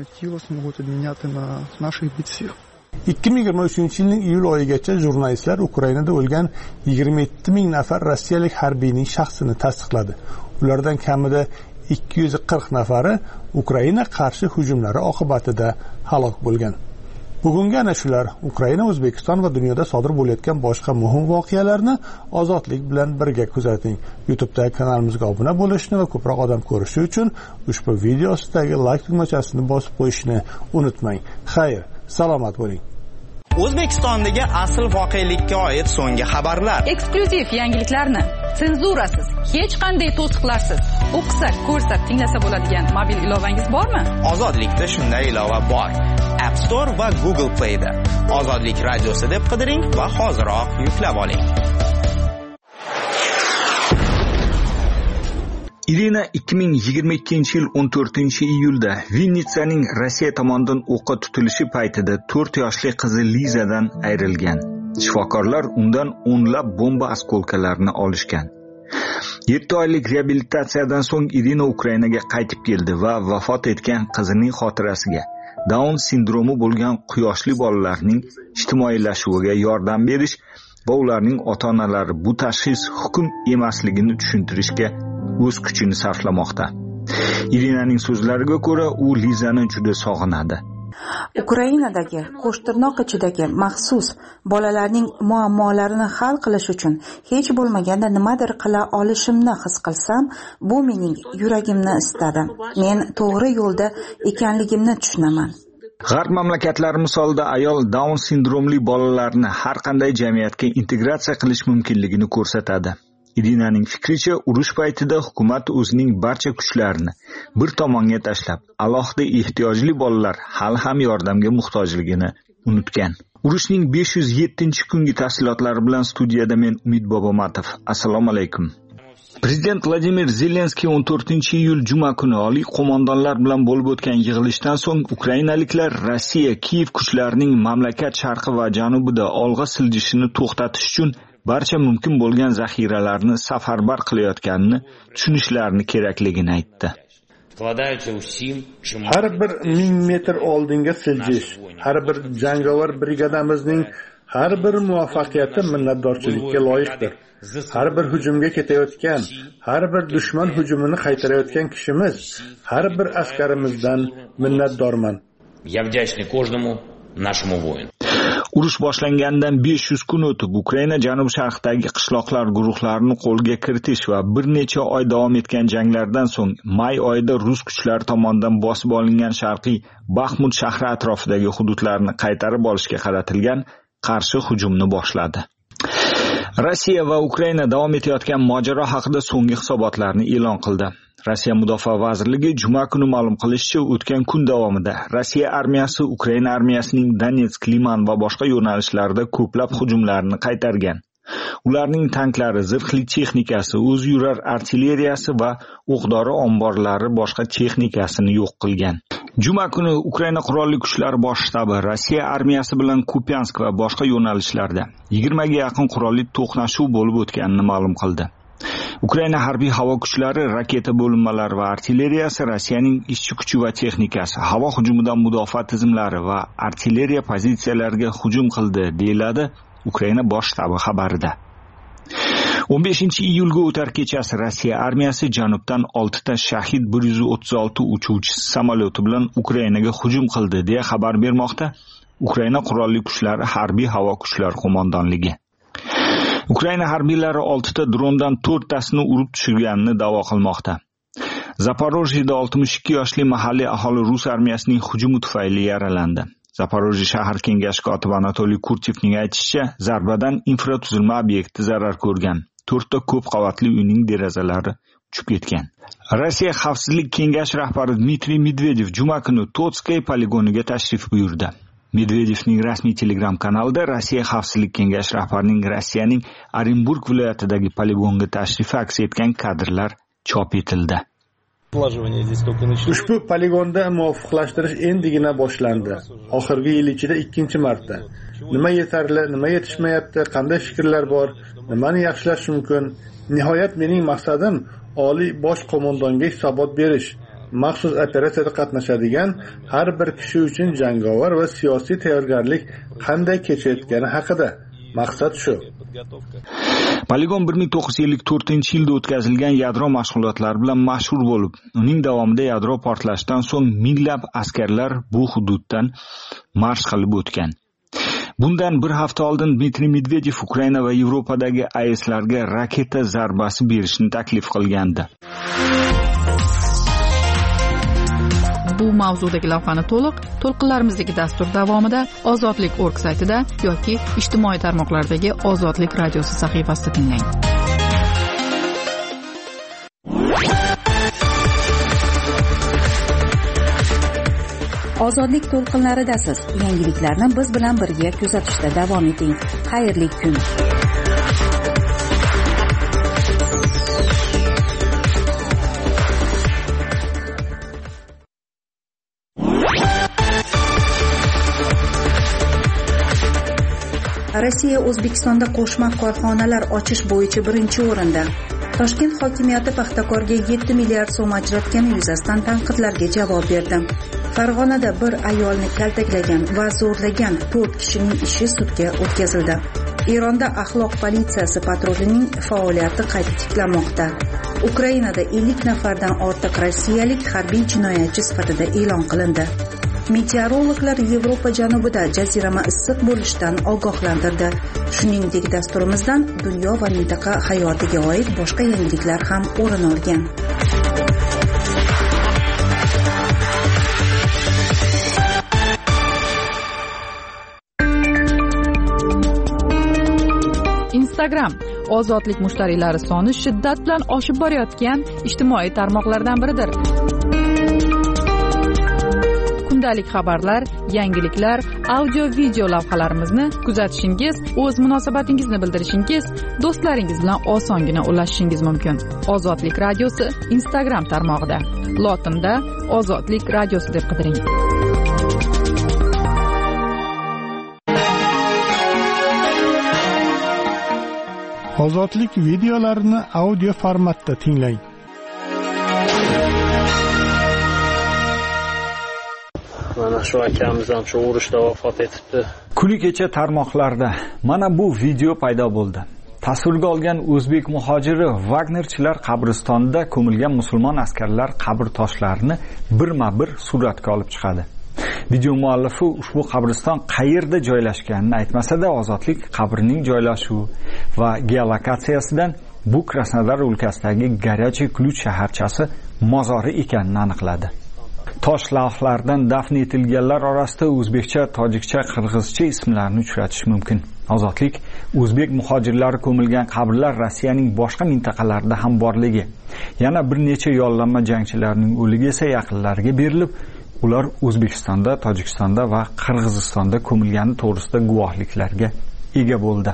S7: ikki ming yigirma uchinchi yilning iyul oyigacha jurnalistlar Ukrainada o'lgan yigirma yetti ming nafar rossiyalik harbiyning shaxsini tasdiqladi. Ulardan kamida ikki yuz qirq nafari Ukraina qarshi hujumlari oqibatida halok bo'lgan. bugungi ana shular Ukraina, O'zbekiston va dunyoda sodir bo'layotgan boshqa muhim voqealarni ozodlik bilan birga kuzating. YouTube'da kanalimizga obuna bo'lishni va ko'proq odam ko'rishi uchun ushbu video ostidagi like tugmachasini bosib qo'yishni unutmang. Xayr, salomat bo'ling.
S11: O'zbekistondagi asl voqelikka oid so'nggi xabarlar,
S3: eksklyuziv yangiliklarni senzurasiz, hech qanday to'siqlarsiz o'qisa, ko'rsa, tinglasa bo'ladigan mobil ilovangiz bormi?
S11: Ozodlikda shunday ilova bor. App Store va Google Play'da Ozodlik radiosi deb qidiring va hoziroq yuklab oling.
S8: Irina ikki ming yigirma ikkinchi yil o'n to'rtinchi iyulda Vinnitsaning Rossiya tomonidan o'qqa tutilishi paytida to'rt yoshli qizi Lizadan ayrilgan. Shifokorlar undan o'nlab bomba askolkalarini olishgan. yetti oylik reabilitatsiyadan so'ng Irina Ukrainaga qaytib keldi va vafot etgan qizining xotirasiga Down sindromi bo'lgan quyoshli bolalarning ijtimoiylashuviga yordam berish va ularning ota-onalari bu tashxis hukm emasligini tushuntirishga o'z kuchini sarflamoqda. Irinaning so'zlariga ko'ra, u Lizani juda sog'inadi.
S1: Ukrainadagi qo'shtirnoq ichidagi maxsus bolalarning muammolarini hal qilish uchun hech bo'lmaganda nimadir qila olishimni his qilsam, bu mening yuragimni istadi. Men to'g'ri yo'lda ekanligimni tushunaman.
S8: G'arb mamlakatlari misolida ayol Down sindromli bolalarni har qanday jamiyatga integratsiya qilish mumkinligini ko'rsatadi. Irinaning fikricha, urush paytida hukumat o'zining barcha kuchlarini bir tomonga tashlab, alohida ehtiyojli bolalar hali ham yordamga muhtojligini unutgan. Urushning besh yuz yettinchi kungi tafsilotlari bilan studiyada men Umid Bobomatov. Assalomu alaykum. Prezident Vladimir Zelenskiy o'n to'rtinchi iyul juma kuni oliy qo'mondonlar bilan bo'lib o'tgan yig'ilishdan so'ng ukrainaliklar Rossiya Kiyev kuchlarining mamlakat sharqi va janubida olg'a siljishini to'xtatish uchun barcha mumkin bo'lgan zaxiralarni safarbar qilayotganini tushunishlarini kerakligini aytdi.
S7: Har bir ming metr oldinga siljish, har bir jangovar brigadamizning har bir muvaffaqiyati minnatdorchilikka loyiqdir. Har bir hujumga ketayotgan, har bir dushman hujumini qaytarayotgan kishimiz, har bir askarimizdan minnatdorman.
S12: Я вдячный каждому нашему воину.
S8: Urush boshlangandan besh yuz kun o'tib, Ukraina janub sharqidagi qishloqlar guruhlarini qo'lga kiritish va bir necha oy davom etgan janglardan so'ng may oyida rus kuchlari tomonidan bosib olingan sharqiy Baxmut shahri atrofidagi hududlarni qaytarib olishga qaratilgan qarshi hujumni boshladi. Rossiya va Ukraina davom etayotgan mojaro haqida so'nggi hisobotlarni e'lon qildi. Rossiya Mudofaa vazirligi juma kuni ma'lum qilishicha, o'tgan kun davomida Rossiya armiyasi Ukraina armiyasining Donetsk, Liman va boshqa yo'nalishlarda ko'plab hujumlarni qaytargan. Ularning tanklari, zirhli texnikasi, o'z yurar artilleriyasi va o'q-dori omborlari boshqa texnikasini yo'q qilgan. Juma kuni Ukraina qurolli kuchlari bosh shtabi Rossiya armiyasi bilan Kupiansk va boshqa yo'nalishlarda yigirmaga yaqin qurolli to'qnashuv bo'lib o'tganini ma'lum qildi. Ukraina harbiy havo kuchlari, raketa bo'linmalari va artilleriyasi Rossiyaning ishchi kuchi va texnikasi havo hujumidan mudofaa tizimlari va artilleriya pozitsiyalariga hujum qildi, deyiladi Ukraina bosh shtabi xabarida. o'n beshinchi iyulga o'tar kechasi Rossiya armiyasi janubdan oltita Shahid bir yuz o'ttiz olti uchuvchisi samolyoti bilan Ukrainaga hujum qildi, deya xabar bermoqda Ukraina qurolli kuchlari harbiy havo kuchlari qo'mondonligi. Ukraina harbiylari oltita drondan to'rttasini urib tushirganini da'vo qilmoqda. Zaporojyeda oltmish ikki yoshli mahalliy aholi rus armiyasining hujumi tufayli yaralandi. Zaporojye shahar kengashi kotibi Anatoliy Kurtevning aytishicha, zarbadan infratuzilma obyekti zarar ko'rgan. to'rtta ko'p qavatli uyning derazalari uchib ketgan. Rossiya xavfsizlik kengashi rahbari Dmitriy Medvedev juma kuni Totskay poligoniga tashrif buyurdi. Medvedevning rasmiy Telegram kanalida Rossiya xavfsizlik kengashi rahbarining Rossiyaning Orenburg viloyatidagi poligonga tashrifi aks etgan kadrlar chop etildi.
S7: Ushbu poligonda muvofiqlashtirish endigina boshlandi. Oxirgi yil ichida ikkinchi marta. Nima yetarli, nima yetishmayapti, qanday fikrlar bor, nimani yaxshilash mumkin? Nihoyat mening maqsadim oliy bosh qo'mondonga hisobot berish. Maxsus operatsiyada qatnashadigan har bir kishi uchun jangovar va siyosiy tayyorgarlik qanday kechayotgani haqida. Maqsad shu.
S8: Poligon bir ming to'qqiz yuz ellik to'rtinchi yilda o'tkazilgan yadro mashg'ulotlari bilan mashhur bo'lib, uning davomida yadro portlashidan so'ng minglab askarlar bu hududdan marsh qilib o'tgan. Bundan bir hafta oldin Dmitriy Medvedev Ukraina va Yevropadagi A E S'larga raketa zarbasi berishni taklif qilgandi.
S3: Bu mavzudagi lavhani to'liq to'lqinlarimizdagi dastur davomida Ozodlik nokta org saytida yoki ijtimoiy tarmoqlardagi Ozodlik radiosi sahifasida tinglang.
S1: Ozodlik to'lqinlaridasiz. Yangiliklarni biz bilan birga kuzatishda davom eting. Xayrli kun. Rossiya O'zbekistonda qo'shma korxonalar ochish bo'yicha birinchi o'rinda. Toshkent hokimiyati paxtakorga yetti milliard so'm ajratgani yuzasidan tanqidlarga javob berdi. Farg'onada bir ayolni kaltaklagan va zo'rlagan to'rt kishining ishi sudga o'tkazildi. Eronda axloq politsiyasi patrulining faoliyati qayta tiklanmoqda. Ukrainada ellik nafardan ortiq rossiyalik harbiy jinoyatchi sifatida e'lon qilindi. Meteorologlar Yevropa janubida jazirama issiq bo'lishidan ogohlantirdi. Shuningdek, dasturimizdan dunyo va mintaqa hayotiga oid boshqa yangiliklar ham o'rin olgan.
S3: Instagram ozodlik mushtariylari soni shiddat bilan oshib borayotgan ijtimoiy tarmoqlardan biridir. Kundalik xabarlar, yangiliklar, audio-video lavhalarimizni kuzatishingiz, o'z munosabatingizni bildirishingiz, do'stlaringiz bilan osongina ulashishingiz mumkin. Ozodlik radiosi Instagram tarmog'ida. Lotinda Ozodlik radiosi deb qidiring.
S7: Ozodlik videolarini audio formatda tinglang.
S13: Mana shu akamiz ham shu urushda vafot etibdi.
S8: Kuni kecha tarmoqlarda mana bu video paydo bo'ldi. Tasvirga olgan o'zbek muhojiri Wagnerchilar qabristonida ko'milgan musulmon askarlar qabr toshlarini birma-bir suratga olib chiqadi. Video muallifi ushbu qabriston qayerda joylashganini aytmasa-da, Ozodlik qabrining joylashuvi va geolokatsiyasidan bu Krasnodar o'lkasidagi Горячий Ключ shaharchasi mozori ekanini aniqladi. Tosh lavhlardan dafn etilganlar orasida o'zbekcha, tojikcha, qirg'izcha ismlarni uchratish mumkin. Ozodlik o'zbek muhojirlari ko'milgan qabrlar Rossiyaning boshqa mintaqalarida ham borligi, yana bir necha yollanma jangchilarning o'ligi esa yaqinlariga berilib, ular O'zbekistonda, Tojikistonda va Qirg'izistonda ko'milgani to'g'risida guvohliklarga ega bo'ldi.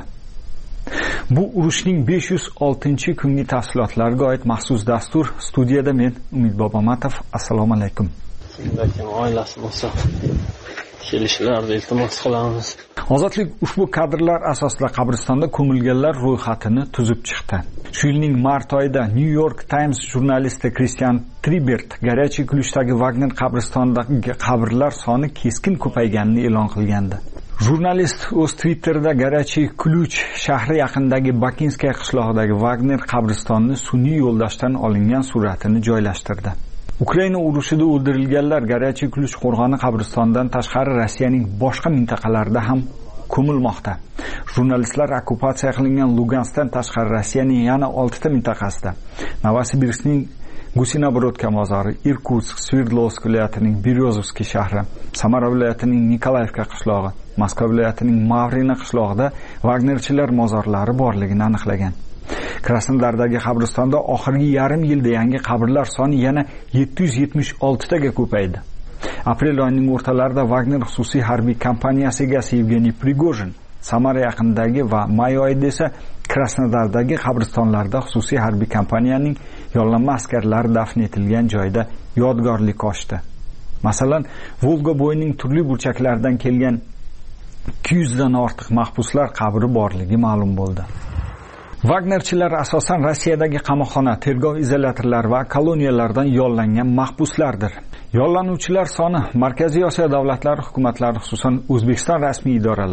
S8: Bu urushning besh yuz oltinchi kungi tafsilotlariga oid maxsus dastur. Studiyada men Umid Bobomatov. Assalomu alaykum.
S13: Lekin oilasi bo'lsa kelishlarini iltimos qilamiz.
S8: Ozodlik ushbu kadrlar asosida qabristonda ko'milganlar ro'yxatini tuzib chiqdi. Shu yilning mart oyida New York Times jurnalisti Christian Tribert Горячий Ключdagi Wagner qabristonidagi qabrlar soni keskin ko'payganini e'lon qilgandi. Jurnalist o'z Twitterida Горячий Ключ shahri yaqinidagi Bakinskaya qishlog'idagi Wagner qabristonini sun'iy yo'ldoshdan olingan suratini joylashtirdi. Ukraina urushida o'ldirilganlar Горячий Ключ qo'rg'oni qabristonidan tashqari Rossiyaning boshqa mintaqalarida ham ko'milmoqda. Jurnalistlar okkupatsiya qilingan Luganskdan tashqari Rossiyaning yana oltita mintaqasida, Novosibirskning Gusinoborodka mozori, Irkutsk, Sverdlovsk viloyatining Beryozovskiy shahri, Samara viloyatining Nikolayevka qishlog'i, Moskva viloyatining Mavrina qishlog'ida Wagnerchilar mozorlari borligini aniqlagan. Krasnodardagi qabristonda oxirgi yarim yilda yangi qabrlar soni yana yetti yuz yetmish olti taga ko'paydi. Aprel oyining o'rtalarida Wagner xususiy harbiy kompaniyasi egasi Yevgeniy Prigojin Samara yaqinidagi va may oyida esa Krasnodardagi qabristonlarda xususiy harbiy kompaniyaning yollanma askarlari dafn etilgan joyda yodgorlik ochdi. Masalan, Volga bo'yining turli burchaklaridan kelgan ikki yuz dan ortiq mahbuslar qabri borligi ma'lum bo'ldi. Wagnerchilar asosan Rossiyadagi qamoqxona, tergov izolyatorlari va koloniyalardan yollangan mahbuslardir. Yollanuvchilar soni Markaziy Osiyo davlatlari hukumatlari, xususan O'zbekiston rasmiy idoralari,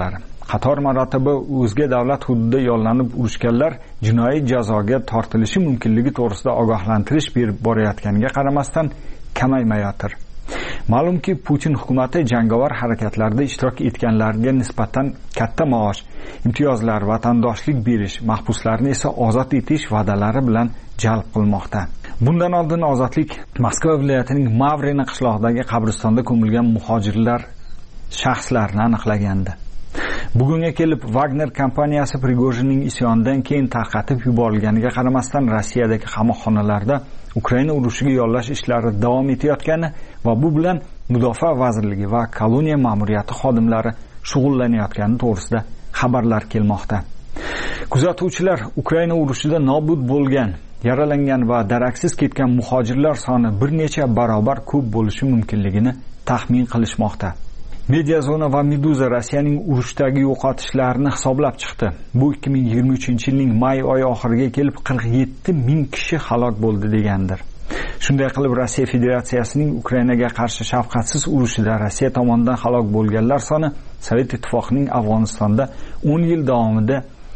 S8: qator marotaba o'zga davlat hududida yollanib urushganlar jinoiy jazoga tortilishi mumkinligi to'g'risida ogohlantirish berib borayotganiga qaramasdan kamaymayotir. Ma'lumki, Putin hukumati jangovar harakatlarda ishtirok etganlarga nisbatan katta maosh, imtiyozlar, vatandoshlik berish, mahbuslarni esa ozod etish va'dalari bilan jalb qilmoqda. Bundan oldin Ozodlik Moskva viloyatining Mavrini qishlog'idagi qabristonda ko'milgan muhojirlar shaxslarni aniqlagandi. Bugunga kelib Wagner kompaniyasi Prigojinning isyonidan keyin tarqatib yuborilganiga qaramasdan Rossiyadagi qamoqxonalarda Ukraina urushiga yollash ishlari davom etayotgani va bu bilan Mudofaa vazirligi va koloniya ma'muriyati xodimlari shug'ullanayotgani to'g'risida xabarlar kelmoqda. Kuzatuvchilar Ukraina urushida nobud bo'lgan, yaralangan va daraksiz ketgan muhojirlar soni bir necha barobar ko'p bo'lishi mumkinligini taxmin qilishmoqda. Mediazona va Meduza Rossiyaning urushdagi yo'qotishlarni hisoblab chiqdi. Bu ikki ming yigirma uchinchi yilning may oyi oxiriga kelib qirq yetti ming kishi halok bo'ldi degandir. Shunday qilib Rossiya Federatsiyasining Ukrainaga qarshi shafqatsiz urushida Rossiya tomonidan halok bo'lganlar soni Sovet Ittifoqining Afg'onistonda o'n yil davomida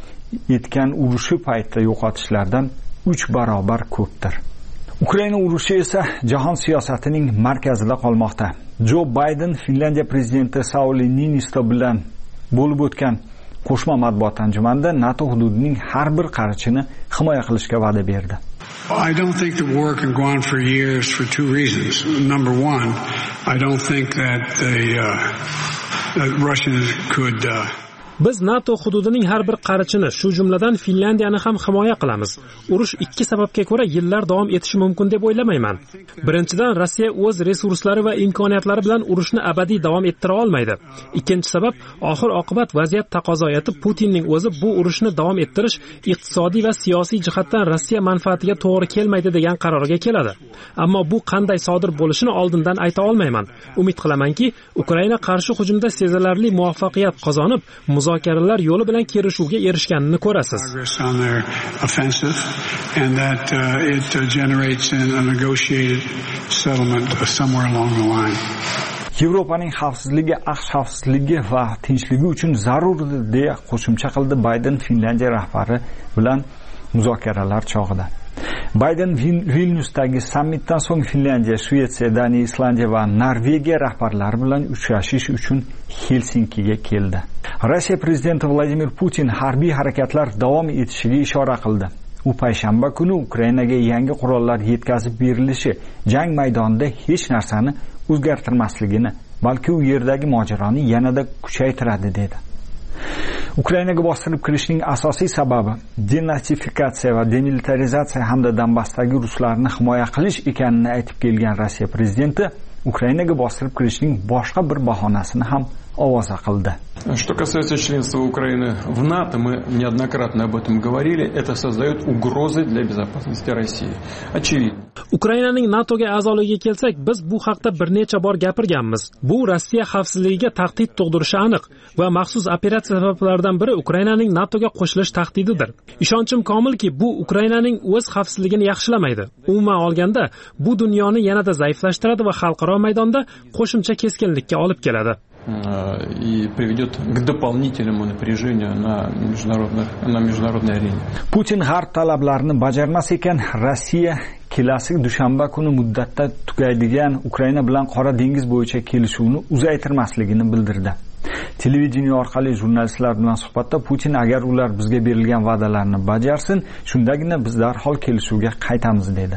S8: etgan urushi paytida yo'qotishlardan uch barobar ko'pdir. Ukraina urushi esa jahon siyosatining markazida qolmoqda. Joe Biden Finlandiya prezidenti Sauli Niinisto bilan bo'lib o'tgan qo'shma matbuot anjumanida NATO hududining har bir qarichini himoya qilishga va'da berdi.
S14: I don't think the war can go on for years for two reasons. Number one, I don't think that the uh, that Russians could uh,
S5: Biz NATO hududining har bir qarichini, shu jumladan Finlandiyani ham himoya qilamiz. Urush ikki sababga ko'ra yillar davom etishi mumkin deb o'ylamayman. Birinchidan, Rossiya o'z resurslari va imkoniyatlari bilan urushni abadiy davom ettira olmaydi. Ikkinchi sabab, oxir-oqibat vaziyat taqozo etib, Putinning o'zi bu urushni davom ettirish iqtisodiy va siyosiy jihatdan Rossiya manfaatiga to'g'ri kelmaydi degan qarorga keladi. Ammo bu qanday sodir bo'lishini oldindan ayta olmayman. Umid qilamanki, Ukraina qarshi hujumda sezilarli muvaffaqiyat qozonib, muzokaralar yo'li bilan kelishuvga erishganini ko'rasiz.
S8: Yevropaning xavfsizligi, aqsh xavfsizligi va tinchligi uchun zarur deya qo'shimcha qildi Biden Finlandiya rahbari bilan muzokaralar chog'ida. Biden Vilnyusdagi sammitdan so'ng Finlandiya, Shvetsiya, Daniya, Islandiya va Norvegiya rahbarlari bilan uchrashish uchun Helsinkiga keldi. Rossiya prezidenti Vladimir Putin harbiy harakatlar davom etishiga ishora qildi. U payshanba kuni Ukrainaga yangi qurollar yetkazib berilishi jang maydonida hech narsani o'zgartirmasligini, balki u yerdagi mojaroni yanada kuchaytiradi dedi. Ukrainaga bostirib kirishning asosiy sababi denazifikatsiya va demilitarizatsiya hamda Donbassdagi ruslarni himoya qilish ekanini aytib kelgan Rossiya prezidenti Ukrainaga bostirib kirishning boshqa bir bahonasini ham ovoza qildi.
S9: Что касается членства Украины в НАТО, мы неоднократно об этом говорили, это создает угрозы для безопасности России. Очевидно.
S5: Ukrainaning NATOga a'zoligiga kelsak, biz bu haqda bir necha bor gapirganmiz. Bu Rossiya xavfsizligiga tahdid tug'dirishi aniq va maxsus operatsiya sabablaridan biri Ukrainaning NATOga qo'shilish tahdididir. Ishonchim komilki, bu Ukrainaning o'z xavfsizligini yaxshilamaydi. Umuman olganda, bu dunyoni yanada zaiflashtiradi va xalqaro maydonda qo'shimcha keskinlikka olib keladi.
S9: И приведет к дополнительному напряжению на международной на международной арене.
S8: Putin har talablarni bajarmas ekan, Rossiya kelasi dushanba kuni muddatda tugaydigan Ukraina bilan Qora dengiz bo'yicha kelishuvni uzaytirmasligini bildirdi. Televideniye orqali jurnalistlar bilan suhbatda Putin agar ular bizga berilgan va'dalarni bajarsin, shundagina biz darhol kelishuvga qaytamiz dedi.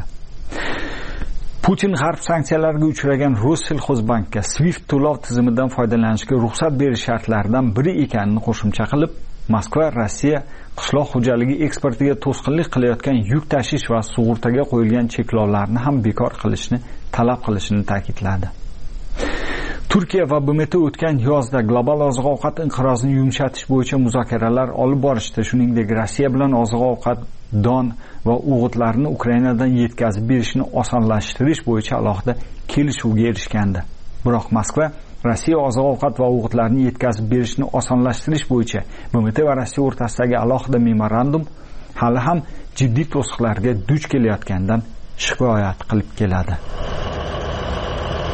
S8: Putin harb sanksiyalariga uchragan Rossellxozbankka Swift to'lov tizimidan foydalanishga ruxsat berish shartlaridan biri ekanini qo'shimcha qilib, Moskva Rossiya qishloq xo'jaligi eksportiga to'sqinlik qilayotgan yuk tashish va sug'urtaga qo'yilgan cheklovlarni ham bekor qilishni talab qilishini ta'kidladi. Turkiya va B M T o'tgan yozda global oziq-ovqat inqirozini yumshatish bo'yicha muzokaralar olib borishdi. Shuningdek, Rossiya bilan oziq-ovqat, don va o'g'itlarni Ukrainadan yetkazib berishni osonlashtirish bo'yicha alohida kelishuvga erishgandi. Biroq Moskva Rossiya oziq-ovqat va o'g'itlarni yetkazib berishni osonlashtirish bo'yicha B M T va Rossiya o'rtasidagi alohida memorandum hali ham jiddiy to'siqlarga duch kelayotgandan shikoyat qilib keladi.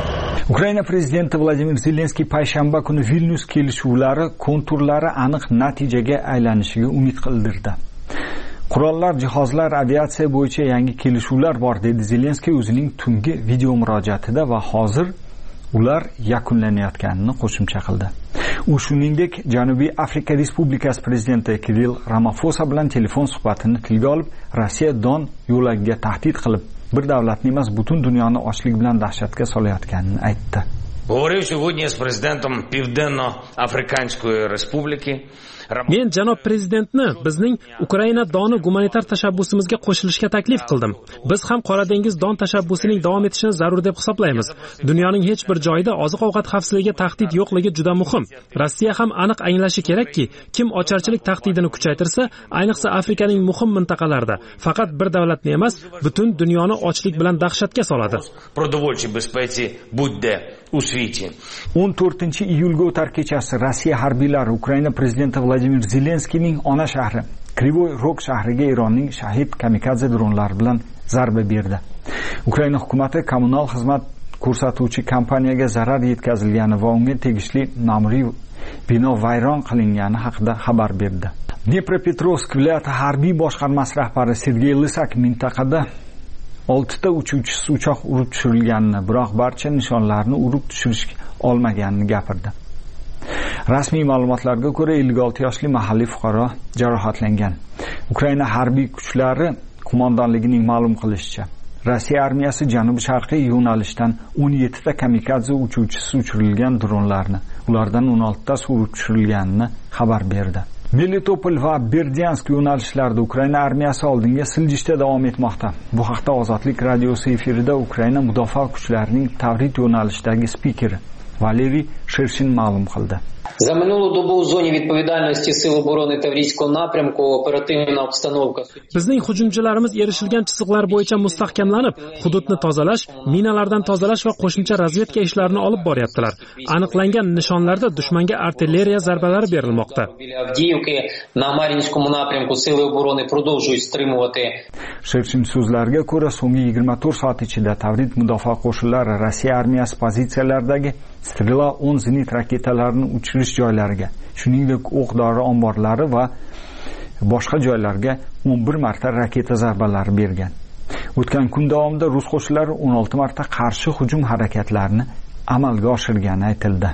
S8: Ukraina prezidenti Vladimir Zelenskiy payshanba kuni Vilnyus kelishuvlari konturlari aniq natijaga aylanishiga umid qildirdi. Qurollar, jihozlar, aviatsiya bo'yicha yangi kelishuvlar bor dedi Zelenskiy o'zining tungi video murojaatida va hozir ular yakunlanayotganini qo'shimcha qildi. U shuningdek Janubiy Afrika Respublikasi prezidenti Kirill Ramaphosa bilan telefon suhbatini tilga olib, Rossiya don yo'lagiga tahdid qilib, bir davlatni emas, butun dunyoni ochlik bilan dahshatga solayotganini aytdi.
S12: Говорил сегодня с президентом Південно-Африканської Республіки.
S5: Men janob prezidentni bizning Ukraina doni gumanitar tashabbusimizga qo'shilishga taklif qildim. Biz ham Qora dengiz don tashabbusining davom etishini zarur deb hisoblaymiz. Dunyoning hech bir joyida oziq-ovqat xavfsizligiga tahdid yo'qligi juda muhim. Rossiya ham aniq anglashi kerakki, kim ocharchilik tahdidini kuchaytirsa, ayniqsa Afrikaning muhim mintaqalarida faqat bir davlatni emas, butun dunyoni ochlik bilan dahshatga soladi.
S12: Продовольчій безпеці будь-де у світі.
S8: o'n to'rtinchi iyulga o'tar kechasi Rossiya harbiylari Ukraina prezidenti Vladimir Zelenskiyning ona shahri Krivoy Rog shahriga Eronning shahid kamikadze dronlari bilan zarba berdi. Ukraina hukumati kommunal xizmat ko'rsatuvchi kompaniyaga zarar yetkazilgani va unga tegishli ma'muriy bino vayron qilingani haqida xabar berdi. Dnepropetrovsk viloyati harbiy boshqarmasi rahbari Sergey Lysak mintaqada oltita uchuvchisi uchoq urib tushirilganini, biroq barcha nishonlarni urib tushirish olmaganini gapirdi. Rasmiy ma'lumotlarga ko'ra ellik olti yoshli mahalliy fuqaro jarohatlangan. Ukraina harbiy kuchlari qo'mondonligining ma'lum qilishicha, Rossiya armiyasi janubi-sharqiy yo'nalishdan o'n yettita kamikadze uchuvchisi uchirilgan dronlarni, ulardan o'n oltitasi urib tushirilganini xabar berdi. Melitopol va Berdyansk yo'nalishlarida Ukraina armiyasi oldinga siljishda davom etmoqda. Bu haqda Ozodlik radiosi efirida Ukraina mudofaa kuchlarining Tavrit yo'nalishidagi spikeri Valeriy Shershin ma'lum qildi.
S15: За минулу добу у зоні відповідальності Сил оборони Таврійського напрямку оперативна обстановка.
S5: Bizning hujumchilarimiz erishilgan chiziqlar bo'yicha mustahkamlanib, hududni tozalash, minalardan tozalash va qo'shimcha razvedka ishlarini olib boryaptilar. Aniqlangan nishonlarda dushmanga artilleriya zarbalari berilmoqda.
S15: Авдіївки на Мар'їнському напрямку Сили оборони продовжують стримувати.
S8: Shershin so'zlariga ko'ra, so'nggi yigirma to'rt soat ichida Tavrit mudofaa qo'shinlari Rossiya armiyasi pozitsiyalaridagi Strela o'n zenit raketalarini uchirish joylariga, shuningdek o'q-dori omborlari va boshqa joylarga o'n bir marta raketa zarbalari bergan. O'tgan kun davomida rus qo'shinlari o'n olti marta qarshi hujum harakatlarini amalga oshirgani aytildi.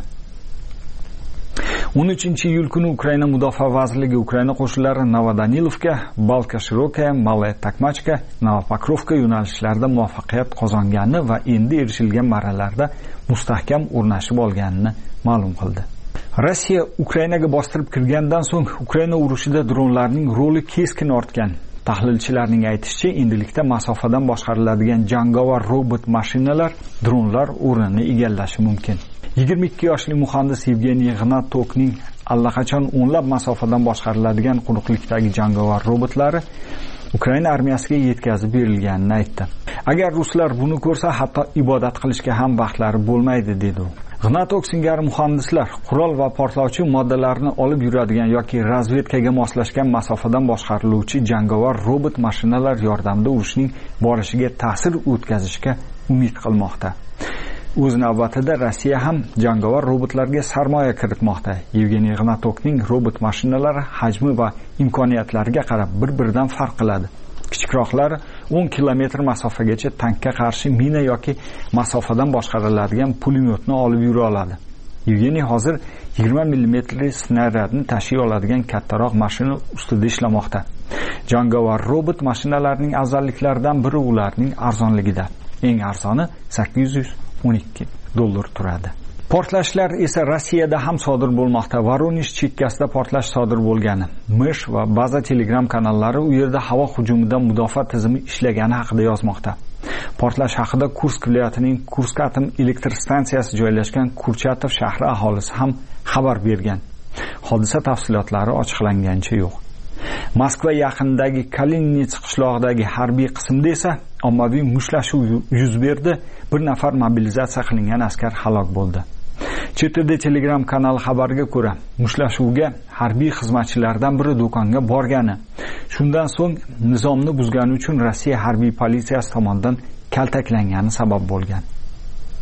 S8: o'n uchinchi iyul kuni Ukraina mudofaa vazirligi Ukraina qo'shinlari Novodanilovka, Balka-Shirokaya, Malaya Takmachka, Novopokrovka yo'nalishlarida muvaffaqiyat qozongani va endi erishilgan marralarda mustahkam o'rnashib olganini ma'lum qildi. Rossiya Ukrainaga bostirib kirgandan so'ng Ukraina urushida dronlarning roli keskin ortgan. Tahlilchilarning aytishicha, endilikda masofadan boshqariladigan jangovar robot mashinalar dronlar o'rnini egallashi mumkin. yigirma ikki yoshli muhandis Yevgeniy Gnatokning allaqachon o'nlab masofadan boshqariladigan quruqlikdagi jangovar robotlari Ukraina armiyasiga yetkazib berilganini aytdi. Agar ruslar buni ko'rsa, hatto ibodat qilishga ham vaqtlari bo'lmaydi dedi u. Gnatok singari muhandislar qurol va portlovchi moddalarni olib yuradigan yoki razvedkaga moslashgan masofadan boshqariluvchi jangovar robot mashinalar yordamida urushning borishiga ta'sir o'tkazishga umid qilmoqda. O'z navbatida Rossiya ham jangovar robotlarga sarmoya kiritmoqda. Yevgeniy Gnatokning robot mashinalari hajmi va imkoniyatlariga qarab bir-biridan farq qiladi. Kichikroqlari o'n kilometr masofagacha tankka qarshi mina yoki masofadan boshqariladigan pulemyotni olib yura oladi. Yevgeniy hozir yigirma millimetr snaryadni tashiy oladigan kattaroq mashina ustida ishlamoqda. Jangovar robot mashinalarining afzalliklaridan biri ularning arzonligida. Eng arzoni sakkiz yuz o'n ikki dollar turadi. Portlashlar esa Rossiyada ham sodir bo'lmoqda. Voronezh chekkasida portlash sodir bo'lgani. Mesh va baza Telegram kanallari u yerda havo hujumidan mudofaa tizimi ishlagani haqida yozmoqda. Portlash haqida Kursk viloyatining Kursk atom elektr stansiyasi joylashgan Kurchatov shahri aholisi ham xabar bergan. Hodisa tafsilotlari ochiqlanganicha yo'q. Moskva yaqinidagi Kalininets qishlog'idagi harbiy qismda esa ommaviy mushtlashuv yuz berdi. Bir nafar mobilizatsiya qilingan askar halok bo'ldi. Chet elda Telegram kanali xabariga ko'ra, mushlashuvga harbiy xizmatchilardan biri do'konga borgani, shundan so'ng nizomni buzgani uchun Rossiya harbiy politsiyasi tomonidan kaltaklangani sabab bo'lgan.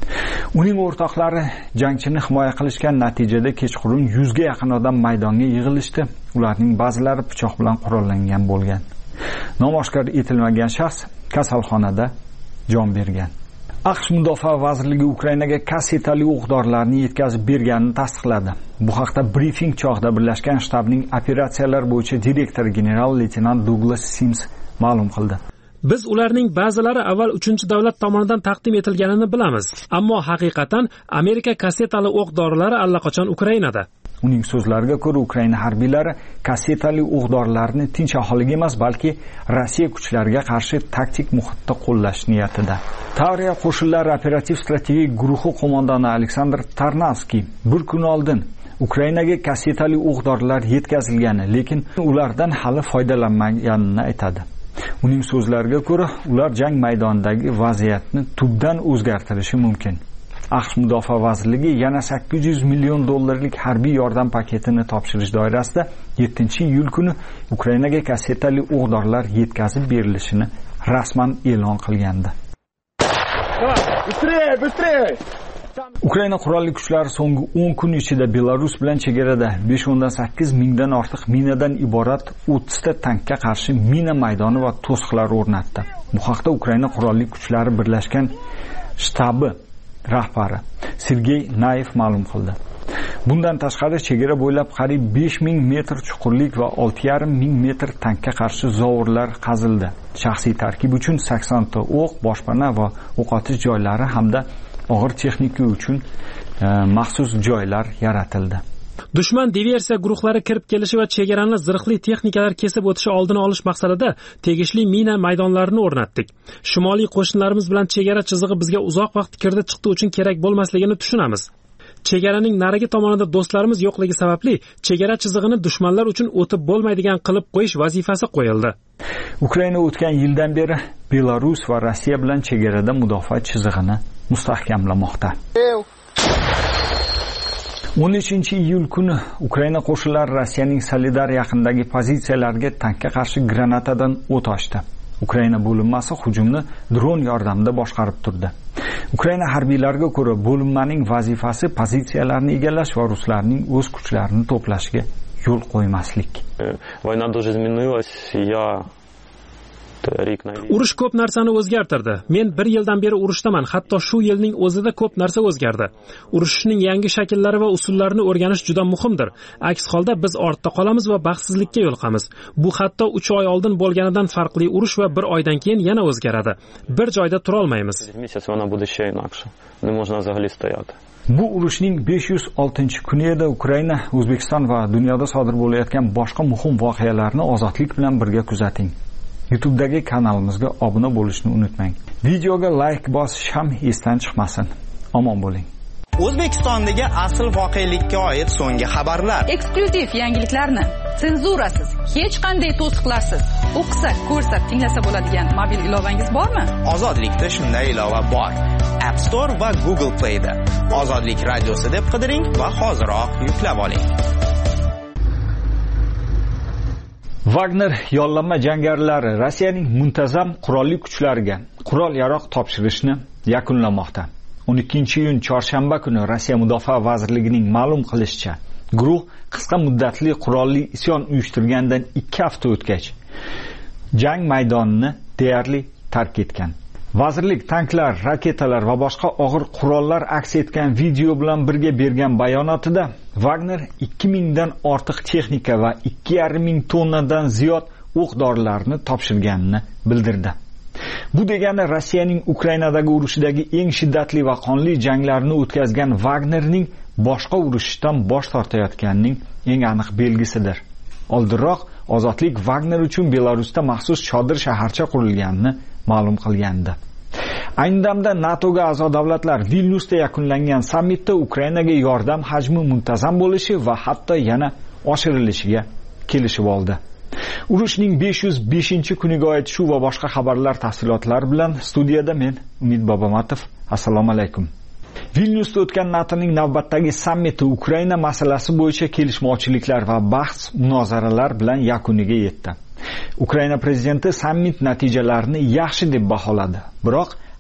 S8: Uning o'rtoqlari jangchini himoya qilishgan, natijada kechqurun yuzga yaqin odam maydonga yig'ilishdi. Ularning ba'zilari pichoq bilan qurollangan bo'lgan. Nomoshkor etilmagan shaxs kasalxonada jon bergan. AQSh Mudofaa vazirligi Ukrainaga kassetali o'q-dorilarni yetkazib berganini tasdiqladi. Bu haqda brifing chog'ida Birlashgan shtabning operatsiyalar bo'yicha direktori general-leytenant Douglas Sims ma'lum qildi.
S5: Biz ularning ba'zilari avval uchinchi davlat tomonidan taqdim etilganini bilamiz, ammo haqiqatan Amerika kassetali o'q-dorilari allaqachon Ukrainada.
S8: Uning so'zlariga ko'ra, Ukraina harbiylari kassetali o'q-dorilarni tinch aholiga emas, balki Rossiya kuchlariga qarshi taktik muhitda qo'llash niyatida. Tavriya qo'shinlari operativ strategik guruhi qo'mondoni Aleksandr Tarnavskiy bir kun oldin Ukrainaga kassetali o'q-dorilar yetkazilgani, lekin ulardan hali foydalanmaganini aytadi. Uning so'zlariga ko'ra, ular jang maydonidagi vaziyatni tubdan o'zgartirishi mumkin. AQSh Mudofaa vazirligi yana sakkiz yuz million dollarlik harbiy yordam paketini topshirish doirasida yettinchi iyul kuni Ukrainaga kassetali o'q-dorilar yetkazib berilishini rasman e'lon qilgandi. Ukraina qurolli kuchlari so'nggi o'n kun ichida Belarus bilan chegarada besh o'ndan sakkiz mingdan ortiq minadan iborat o'ttiz ta tankka qarshi mina maydoni va to'siqlar o'rnatdi. Bu haqda Ukraina qurolli kuchlari birlashgan shtabi rahbari Sergey Nayev ma'lum qildi. Bundan tashqari chegara bo'ylab qariyb besh ming metr chuqurlik va olti yarim ming metr tankka qarshi zovurlar qazildi. Shaxsiy tarkib uchun sakson ta o'q, boshpana va o'q otish joylari hamda og'ir texnika uchun e, maxsus joylar yaratildi.
S5: Dushman diversiya guruhlari kirib kelishi va chegarani zirhli texnikalar kesib o'tishi oldini olish maqsadida tegishli mina maydonlarini o'rnatdik. Shimoliy qo'shinlarimiz bilan chegara chizig'i bizga uzoq vaqt kirdi chiqdi uchun kerak bo'lmasligini tushunamiz. Chegaraning narigi tomonida do'stlarimiz yo'qligi sababli chegara chizig'ini dushmanlar uchun o'tib bo'lmaydigan qilib qo'yish vazifasi qo'yildi.
S8: Ukraina o'tgan yildan beri Belarus va Rossiya bilan chegarada mudofaa chizig'ini mustahkamlamoqda. o'n uchinchi iyul kuni Ukraina qo'shinlari Rossiyaning Solidar yaqinidagi pozitsiyalariga tankka qarshi granatadan o't ochdi. Ukraina bo'linmasi hujumni dron yordamida boshqarib turdi. Ukraina harbiylariga ko'ra, bo'linmaning vazifasi pozitsiyalarni egallash va ruslarning o'z kuchlarini to'plashiga yo'l qo'ymaslik.
S16: Война дуже изменилась, я
S5: Urush ko'p narsani o'zgartirdi. Men bir yildan beri urishdaman. Hatto shu yilning o'zida ko'p narsa o'zgardi. Urushning yangi shakllari va usullarini o'rganish juda muhimdir. Aks holda biz ortda qolamiz va baxtsizlikka yo'liqamiz. Bu hatto uch oy oldin bo'lganidan farqli urush va bir oydan keyin yana o'zgaradi. Bir joyda tura olmaymiz.
S8: Bu urushning besh yuz oltinchi kuni edi. Ukraina, O'zbekiston va dunyoda sodir bo'layotgan boshqa muhim voqealarni ozodlik bilan birga kuzating. YouTube'dagi kanalimizga obuna bo'lishni unutmang. Videoga like bosish ham esdan chiqmasin. Omon bo'ling.
S11: O'zbekistondagi asl voqelikka oid so'nggi xabarlar.
S3: Eksklyuziv yangiliklarni senzurasiz, hech qanday to'siqlarsiz o'qisa, ko'rsa, tinglasa bo'ladigan mobil ilovangiz bormi?
S11: Ozodlikda shunday ilova bor. App Store va Google Play da Ozodlik radiosi deb qidiring va hoziroq yuklab oling.
S8: Wagner yollanma jangarilari Rossiyaning muntazam qurolli kuchlariga qurol-yaroq topshirishni yakunlamoqda. o'n ikkinchi iyun chorshanba kuni Rossiya Mudofaa vazirligining ma'lum qilishicha, guruh qisqa muddatli qurolli isyon uyushtirgandan ikki hafta o'tgach jang maydonini deyarli tark etgan. Vazirlik tanklar, raketalar va boshqa og'ir qurollar aks etgan video bilan birga bergan bayonotida Wagner ikki mingdan ortiq texnika va ikki yarim ming tonnadan ziyod o'q-dorilarni topshirganini bildirdi. Bu degani Rossiyaning Ukrainadagi urushidagi eng shiddatli va qonli janglarni o'tkazgan Wagnerning boshqa urushdan bosh tortayotganining eng aniq belgisidir. Oldinroq ozodlik Wagner uchun Belarusda maxsus chodir shaharcha qurilganini ma'lum qilgandi. Ayni damda NATOga a'zo davlatlar Vilnyusda yakunlangan sammitda Ukrainaga yordam hajmi muntazam bo'lishi va hatto yana oshirilishiga kelishib oldi. Urushning besh yuz beshinchi kuniga oid shu va boshqa xabarlar tafsilotlari bilan studiyada men Umid Bobomatov. Assalomu alaykum. Vilnyusda o'tgan NATOning navbatdagi sammiti Ukraina masalasi bo'yicha kelishmovchiliklar va bahs munozaralar bilan yakuniga yetdi. Ukraina prezidenti sammit natijalarini yaxshi deb baholadi. Biroq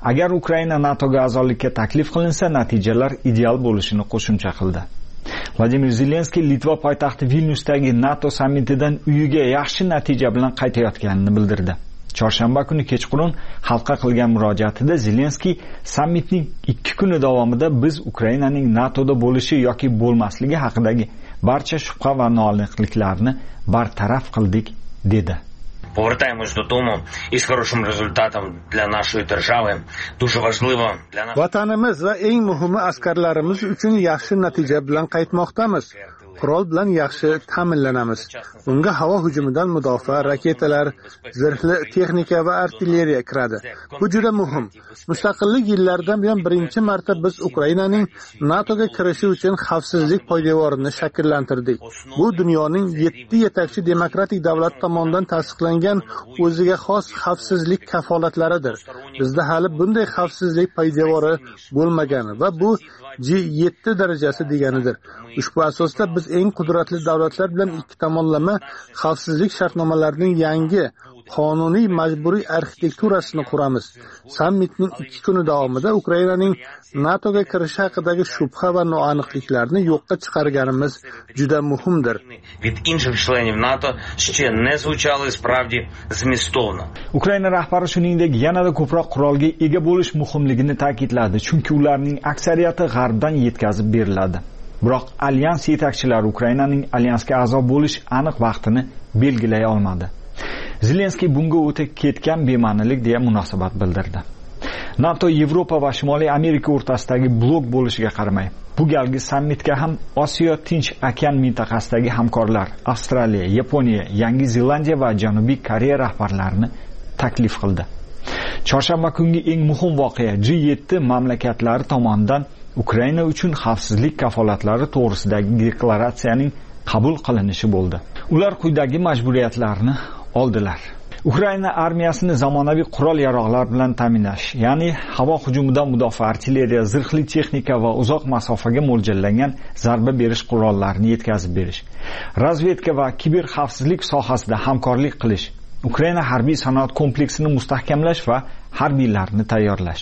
S8: Agar Ukraina NATOga a'zolikka taklif qilinsa, natijalar ideal bo'lishini qo'shimcha qildi. Vladimir Zelenskiy Litva poytaxti Vilnyusdagi NATO sammitidan uyiga yaxshi natija bilan qaytayotganini bildirdi. Chorshanba kuni kechqurun xalqqa qilgan murojaatida Zelenskiy sammitning ikki kuni davomida biz Ukrainaning NATOda bo'lishi yoki bo'lmasligi haqidagi barcha shubha va noaniqliklarni bartaraf qildik dedi.
S12: Повертаємось додому із хорошим результатом для нашої держави. Дуже важливо для нас.
S7: Vatanimiz va eng muhimi askarlarimiz uchun yaxshi natija bilan qaytmoqdamiz. Qurol bilan yaxshi ta'minlanamiz. Unga havo hujumidan mudofaa raketalar, zirhli texnika va artilleriya kiradi. Bu juda muhim. Mustaqillik yillaridan buyon birinchi marta biz Ukrainaning NATOga kirishi uchun xavfsizlik poydevorini shakllantirdik. Bu dunyoning yetti yetakchi demokratik davlat tomonidan tasdiqlangan o'ziga xos xavfsizlik kafolatlaridir. Bizda hali bunday xavfsizlik poydevori bo'lmagan va bu G yetti darajasi deganidir. Ushbu asosda biz eng qudratli davlatlar bilan ikki tomonlama xavfsizlik shartnomalarining yangi qonuniy majburiy arxitekturasini quramiz. Sammitning ikki kuni davomida Ukrainaning NATOga kirishi haqidagi shubha va noaniqliklarni yo'qqa chiqarganimiz juda muhimdir.
S12: Від інших членів НАТО ще не звучали справді змістовно.
S8: Ukraina rahbari shuningdek yanada ko'proq qurolga ega bo'lish muhimligini ta'kidladi, chunki ularning aksariyati g'arbdan yetkazib beriladi. Biroq alyans yetakchilari Ukrainaning alyansga a'zo bo'lish aniq vaqtini belgilay olmadi. Zelenskiy bunga o'tib ketgan bema'nilik deya munosabat bildirdi. NATO Yevropa va Shimoliy Amerika o'rtasidagi blok bo'lishiga qaramay, bu galgi sammitga ham Osiyo Tinch okean mintaqasidagi hamkorlar, Avstraliya, Yaponiya, Yangi Zelandiya va Janubiy Koreya rahbarlarini taklif qildi. Chorshanba kungi eng muhim voqea G yetti mamlakatlari tomonidan Ukraina uchun xavfsizlik kafolatlari to'g'risidagi deklaratsiyaning qabul qilinishi bo'ldi. Ular quyidagi majburiyatlarni oldilar. Ukraina armiyasini zamonaviy qurol-yarog'lar bilan ta'minlash, ya'ni havo hujumidan mudofaa artilleriya, zirhli texnika va uzoq masofaga mo'ljallangan zarba berish qurollarini yetkazib berish, razvedka va kiber xavfsizlik sohasida hamkorlik qilish, Ukraina harbiy sanoat kompleksini mustahkamlash va harbiylarni tayyorlash.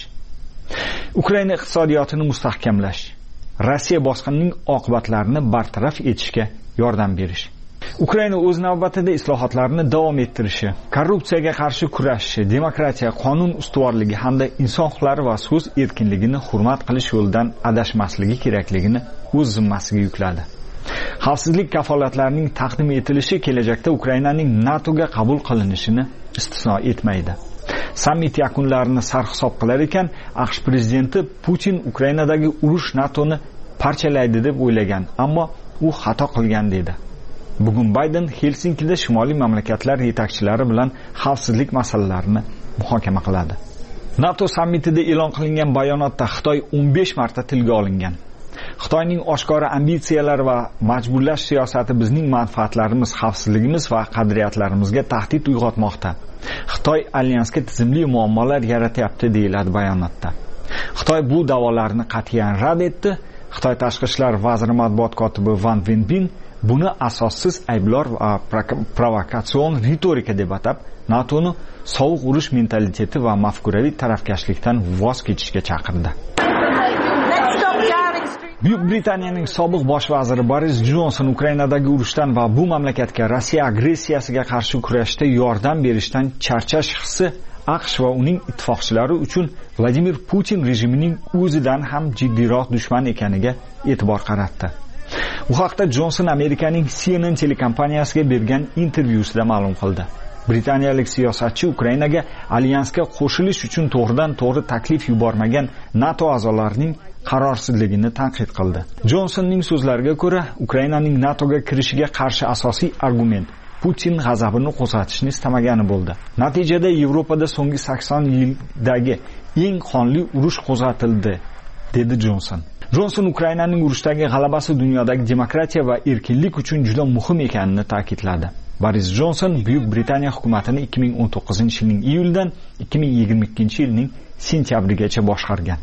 S8: Ukraina iqtisodiyotini mustahkamlash, Rossiya bosqinining oqibatlarini bartaraf etishga yordam berish. Ukraina o'z navbatida islohotlarni davom ettirishi, korrupsiyaga qarshi kurashishi, demokratiya, qonun ustuvorligi hamda inson huquqlari va so'z erkinligini hurmat qilish yo'lidan adashmasligi kerakligini o'z zimmasiga yukladi. Xavfsizlik kafolatlarining taqdim etilishi kelajakda Ukrainaning NATOga qabul qilinishini istisno etmaydi. Sammit yakunlarini sarhisob qilar ekan, AQSh prezidenti Putin Ukrainadagi urush NATOni parchalaydi deb o'ylagan, ammo u xato qilgan dedi. Bugun Bayden Helsinkida shimoliy mamlakatlar yetakchilari bilan xavfsizlik masalalarini muhokama qiladi. NATO sammitida e'lon qilingan bayonotda Xitoy o'n besh marta tilga olingan. Xitoyning oshkora ambitsiyalari va majburlash siyosati bizning manfaatlarimiz, xavfsizligimiz va qadriyatlarimizga tahdid uyg'otmoqda. Xitoy alyansga tizimli muammolar yaratyapti deyiladi bayonotda. Xitoy bu da'volarni qat'iyan rad etdi. Xitoy tashqi ishlar vaziri matbuot kotibi Wang Wenbin buni asossiz ayblar va provokatsion ritorika deb atab, NATOni sovuq urush mentaliteti va mafkuraviy tarafkashlikdan voz kechishga chaqirdi. Buyuk Britaniyaning sobiq bosh vaziri Boris Johnson Ukrainadagi urushdan va bu mamlakatga Rossiya agressiyasiga qarshi kurashda yordam berishdan charchash hissi AQSh va uning ittifoqchilari uchun Vladimir Putin rejimining o'zidan ham jiddiyroq dushman ekaniga e'tibor qaratdi. Bu haqda Johnson Amerikaning C N N telekompaniyasiga bergan intervyusida ma'lum qildi. Britaniyalik siyosatchi Ukrainaga alyansga qo'shilish uchun to'g'ridan-to'g'ri taklif yubormagan NATO a'zolarining qarorsizligini tanqid qildi. Johnsonning so'zlariga ko'ra, Ukrainaning NATOga kirishiga qarshi asosiy argument Putin g'azabini qo'zg'atishni istamagani bo'ldi. Natijada Yevropada so'nggi sakson yildagi eng qonli urush qo'zg'atildi, dedi Johnson. Johnson Ukrainaning urushdagi g'alabasi dunyodagi demokratiya va erkinlik uchun juda muhim ekanini ta'kidladi. Boris Johnson Buyuk Britaniya hukumatini ikki ming o'n to'qqizinchi yilning iyuldan ikki ming yigirma ikkinchi yilning sentyabrigacha boshqargan.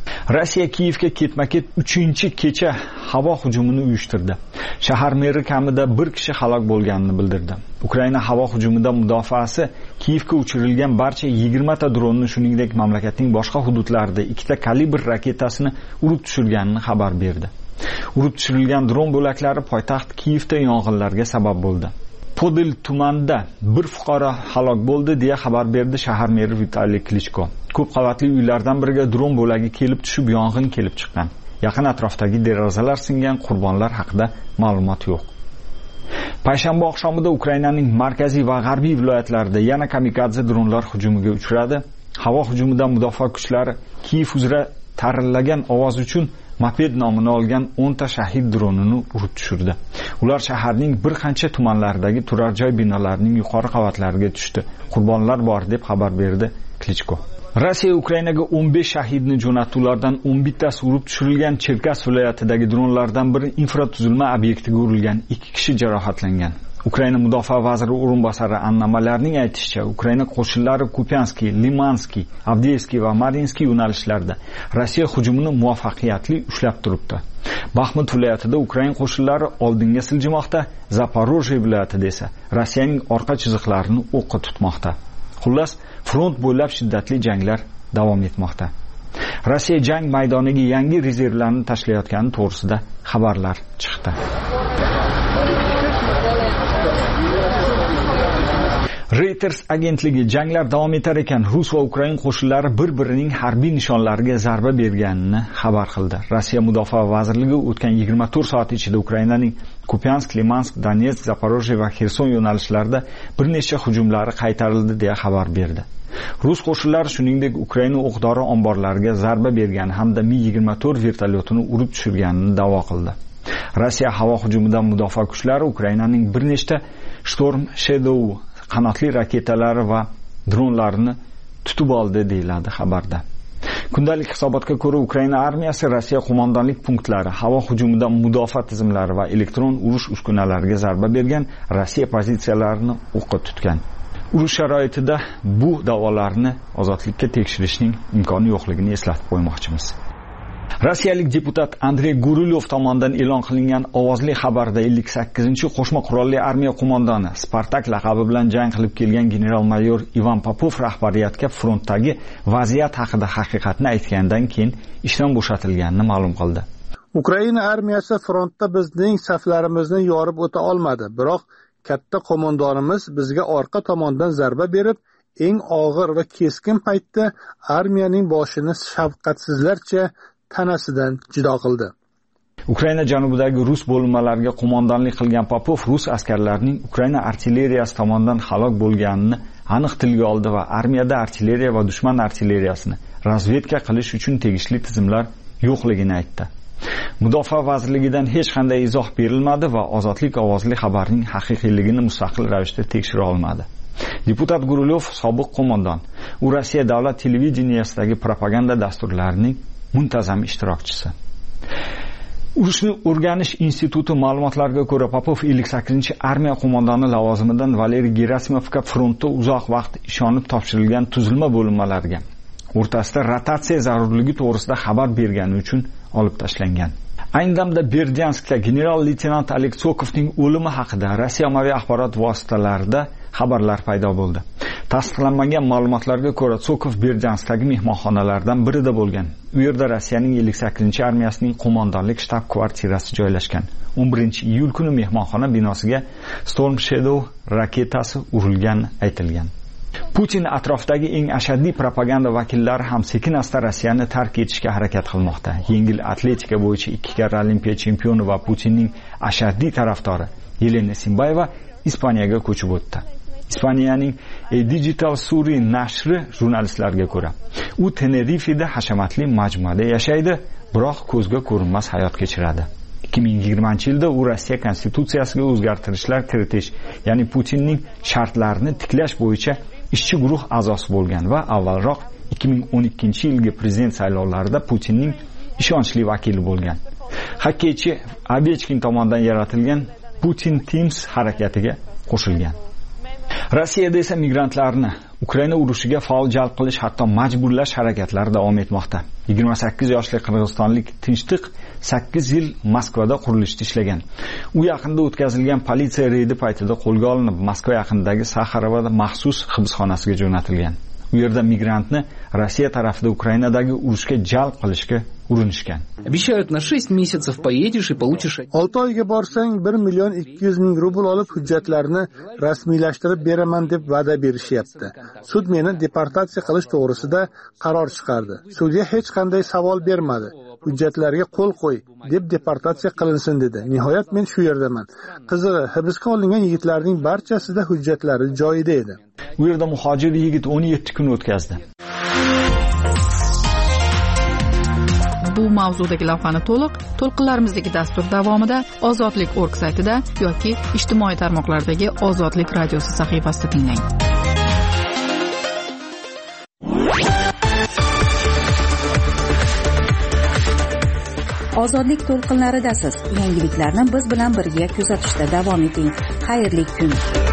S8: Rossiya Kiyevga ketma-ket uchinchi kecha havo hujumini uyushtirdi. Shahar meri kamida bir kishi halok bo'lganini bildirdi. Ukraina havo hujumida mudofaasi Kiyevga uchirilgan barcha yigirma ta dronni, shuningdek mamlakatning boshqa hududlarida ikkita kalibr raketasini urib tushirganini xabar berdi. Urib tushirilgan dron bo'laklari poytaxt Kiyevda yong'inlarga sabab bo'ldi. Podil tumanida bir fuqaro halok bo'ldi deya xabar berdi shahar meri Vitaliy Klichko. Ko'p qavatli uylardan biriga dron bo'lagi kelib tushib yong'in kelib chiqqan. Yaqin atrofdagi derazalar singan, qurbonlar haqida ma'lumot yo'q. Payshanba oqshomida Ukrainaning markaziy va g'arbiy viloyatlarida yana kamikadze dronlar hujumiga uchradi. Havo hujumidan mudofaa kuchlari Kiyev uzra tarillagan ovoz uchun moped nomini olgan o'n ta shahid dronini urib tushirdi. Ular shaharning bir qancha tumanlaridagi turar joy binolarining yuqori qavatlariga tushdi. Qurbonlar bor deb xabar berdi Klichko. Rossiya Ukrainaga o'n besh shahidni jo'natdi. Ulardan o'n bittasi urib tushirilgan. Cherkas viloyatidagi dronlardan biri infratuzilma obyektiga urilgan. ikki kishi jarohatlangan. Ukraina mudofaa vaziri o'rinbosari Anna Malarning aytishicha, Ukraina qo'shinlari Kupianskiy, Limanskiy, Avdiivskiy va Marinskiy yo'nalishlarida Rossiya hujumini muvaffaqiyatli ushlab turibdi. Baxmut viloyatida Ukraina qo'shinlari oldinga siljimoqda, Zaporojye viloyatida esa Rossiyaning orqa chiziqlarini o'qqa tutmoqda. Xullas, front bo'ylab shiddatli janglar davom etmoqda. Rossiya jang maydoniga yangi rezervlarni tashlayotgani to'g'risida xabarlar chiqdi. Reuters agentligi janglar davom etar ekan Rus va Ukraina qo'shinlari bir-birining harbiy nishonlariga zarba berganini xabar qildi. Rossiya mudofaa vazirligi o'tgan yigirma to'rt soat ichida Ukrainaning Kupiansk, Limansk, Donetsk, Zaporojye va Xerson yo'nalishlarida bir nechta hujumlari qaytarildi deya xabar berdi. Rus qo'shinlari shuningdek Ukraina o'q-dori omborlariga zarba bergani hamda Mi yigirma to'rt vertolyotini urib tushirganini da'vo qildi. Rossiya havo hujumidan mudofaa kuchlari Ukrainaning bir nechta Storm Shadow qanotli raketalari va dronlarini tutib oldi deyiladi xabarda. Kundalik hisobotga ko'ra Ukraina armiyasi Rossiya qo'mondonlik punktlari, havo hujumidan mudofaa tizimlari va elektron urush uskunalariga zarba bergan, Rossiya pozitsiyalarini o'qqa tutgan. Urush sharoitida bu da'volarni ozodlikka tekshirishning imkoni yo'qligini eslatib qo'ymoqchimiz. Rossiyalik deputat Andrey Guryov tomonidan e'lon qilingan ovozli xabarda ellik sakkizinchi qo'shma qurolli armiya qo'mondoni Spartak laqabi bilan jang qilib kelgan general-mayor Ivan Popov rahbariyatga frontdagi vaziyat haqida haqiqatni aytgandan keyin ishdan bo'shatilganini ma'lum qildi.
S7: Ukraina armiyasi frontda bizning saflarimizni yorib o'ta olmadi, biroq katta qo'mondonimiz bizga orqa tomondan zarba berib, eng og'ir va keskin paytda armiyaning boshini shafqatsizlarcha tanasidan jido qildi.
S8: Ukraina janubidagi rus bo'linmalariga qo'mondonlik qilgan Popov rus askarlarining Ukraina artilleriyasi tomonidan halok bo'lganini aniq tilga oldi va armiyada artilleriya va dushman artilleriyasini razvedka qilish uchun tegishli tizimlar yo'qligini aytdi. Mudofaa vazirligidan hech qanday izoh berilmadi va ozodlik ovozli xabarning haqiqiyligini mustaqil ravishda tekshira olmadi. Deputat Guryov sobiq qo'mondon, u Rossiya davlat televideniyasidagi propaganda dasturlarining muntazam ishtirokchisi. Urushni o'rganish instituti ma'lumotlariga ko'ra, Popov ellik sakkizinchi armiya qo'mondoni lavozimidan Valeriy Gerasimovga frontda uzoq vaqt ishonib topshirilgan tuzilma bo'linmalariga o'rtasida rotatsiya zarurligi to'g'risida xabar bergani uchun olib tashlangan. Ayni damda Berdyanskda general-leytenant Oleg Sokovning o'limi haqida Rossiya ommaviy axborot vositalarida xabarlar paydo bo'ldi. Tasdiqlanmagan ma'lumotlarga ko'ra, Sokov Berdyanskdagi mehmonxonalardan birida bo'lgan. U yerda Rossiyaning ellik sakkizinchi armiyasining qo'mondonlik shtab-kvartirasi joylashgan. o'n birinchi iyul kuni mehmonxona binosiga Storm Shadow raketasi urilgani aytilgan. Putin atrofdagi eng ashaddiy propaganda vakillari ham sekin-asta Rossiyani tark etishga harakat qilmoqda. Yengil atletika bo'yicha ikki karra Olimpiya chempioni va Putinning ashaddiy tarafdori Yelena Simbayeva Ispaniyaga ko'chib o'tdi. Ispaniyaning Digital Suri nashri jurnalistlarga ko'ra, u Tenerifeda hashamatli majmuada yashaydi, biroq ko'zga ko'rinmas hayot kechiradi. ikki ming yigirmanchi yilda u Rossiya konstitutsiyasiga o'zgartirishlar kiritish, ya'ni Putinning shartlarini tiklash bo'yicha ishchi guruh a'zosi bo'lgan va avvalroq ikki ming o'n ikkinchi yilgi prezident saylovlarida Putinning ishonchli vakili bo'lgan. Xokkeychi Ovechkin tomonidan yaratilgan Putin Teams harakatiga qo'shilgan. Rossiyada esa migrantlarni Ukraina urushiga faol jalb qilish, hatto majburlash harakatlari davom etmoqda. yigirma sakkiz yoshli qirg'izistonlik Tinchtiq sakkiz yil Moskvada qurilishda ishlagan. U yaqinda o'tkazilgan politsiya reydi paytida qo'lga olinib, Moskva yaqinidagi Saxarovada maxsus hibsxonasiga jo'natilgan. U yerda migrantni Rossiya tarafida Ukrainadagi urushga jalb qilishga urinishgan.
S17: Обещают на шесть месяцев поедешь и получишь.
S7: olti oyga borsang bir million ikki yuz ming rubl olib hujjatlarni rasmiylashtirib beraman deb va'da berishyapti. Sud meni deportatsiya qilish to'g'risida qaror chiqardi. Sudga hech qanday savol bermadi. Hujjatlarga qo'l qo'y deb deportatsiya qilinsin dedi. Nihoyat men shu yerdaman. Qizig'i, hibsga olingan yigitlarning barchasida hujjatlari joyida edi.
S8: U yerda muhojir yigit o'n yetti kun o'tkazdi.
S3: Bu mavzudagi lavhani to'liq to'lqinlarimizdagi dastur davomida ozodlik org saytida yoki ijtimoiy tarmoqlardagi Ozodlik radiosi sahifasida tinglang.
S1: Ozodlik to'lqinlaridasiz. Yangiliklarni biz bilan birga kuzatishda davom eting. Xayrli kun.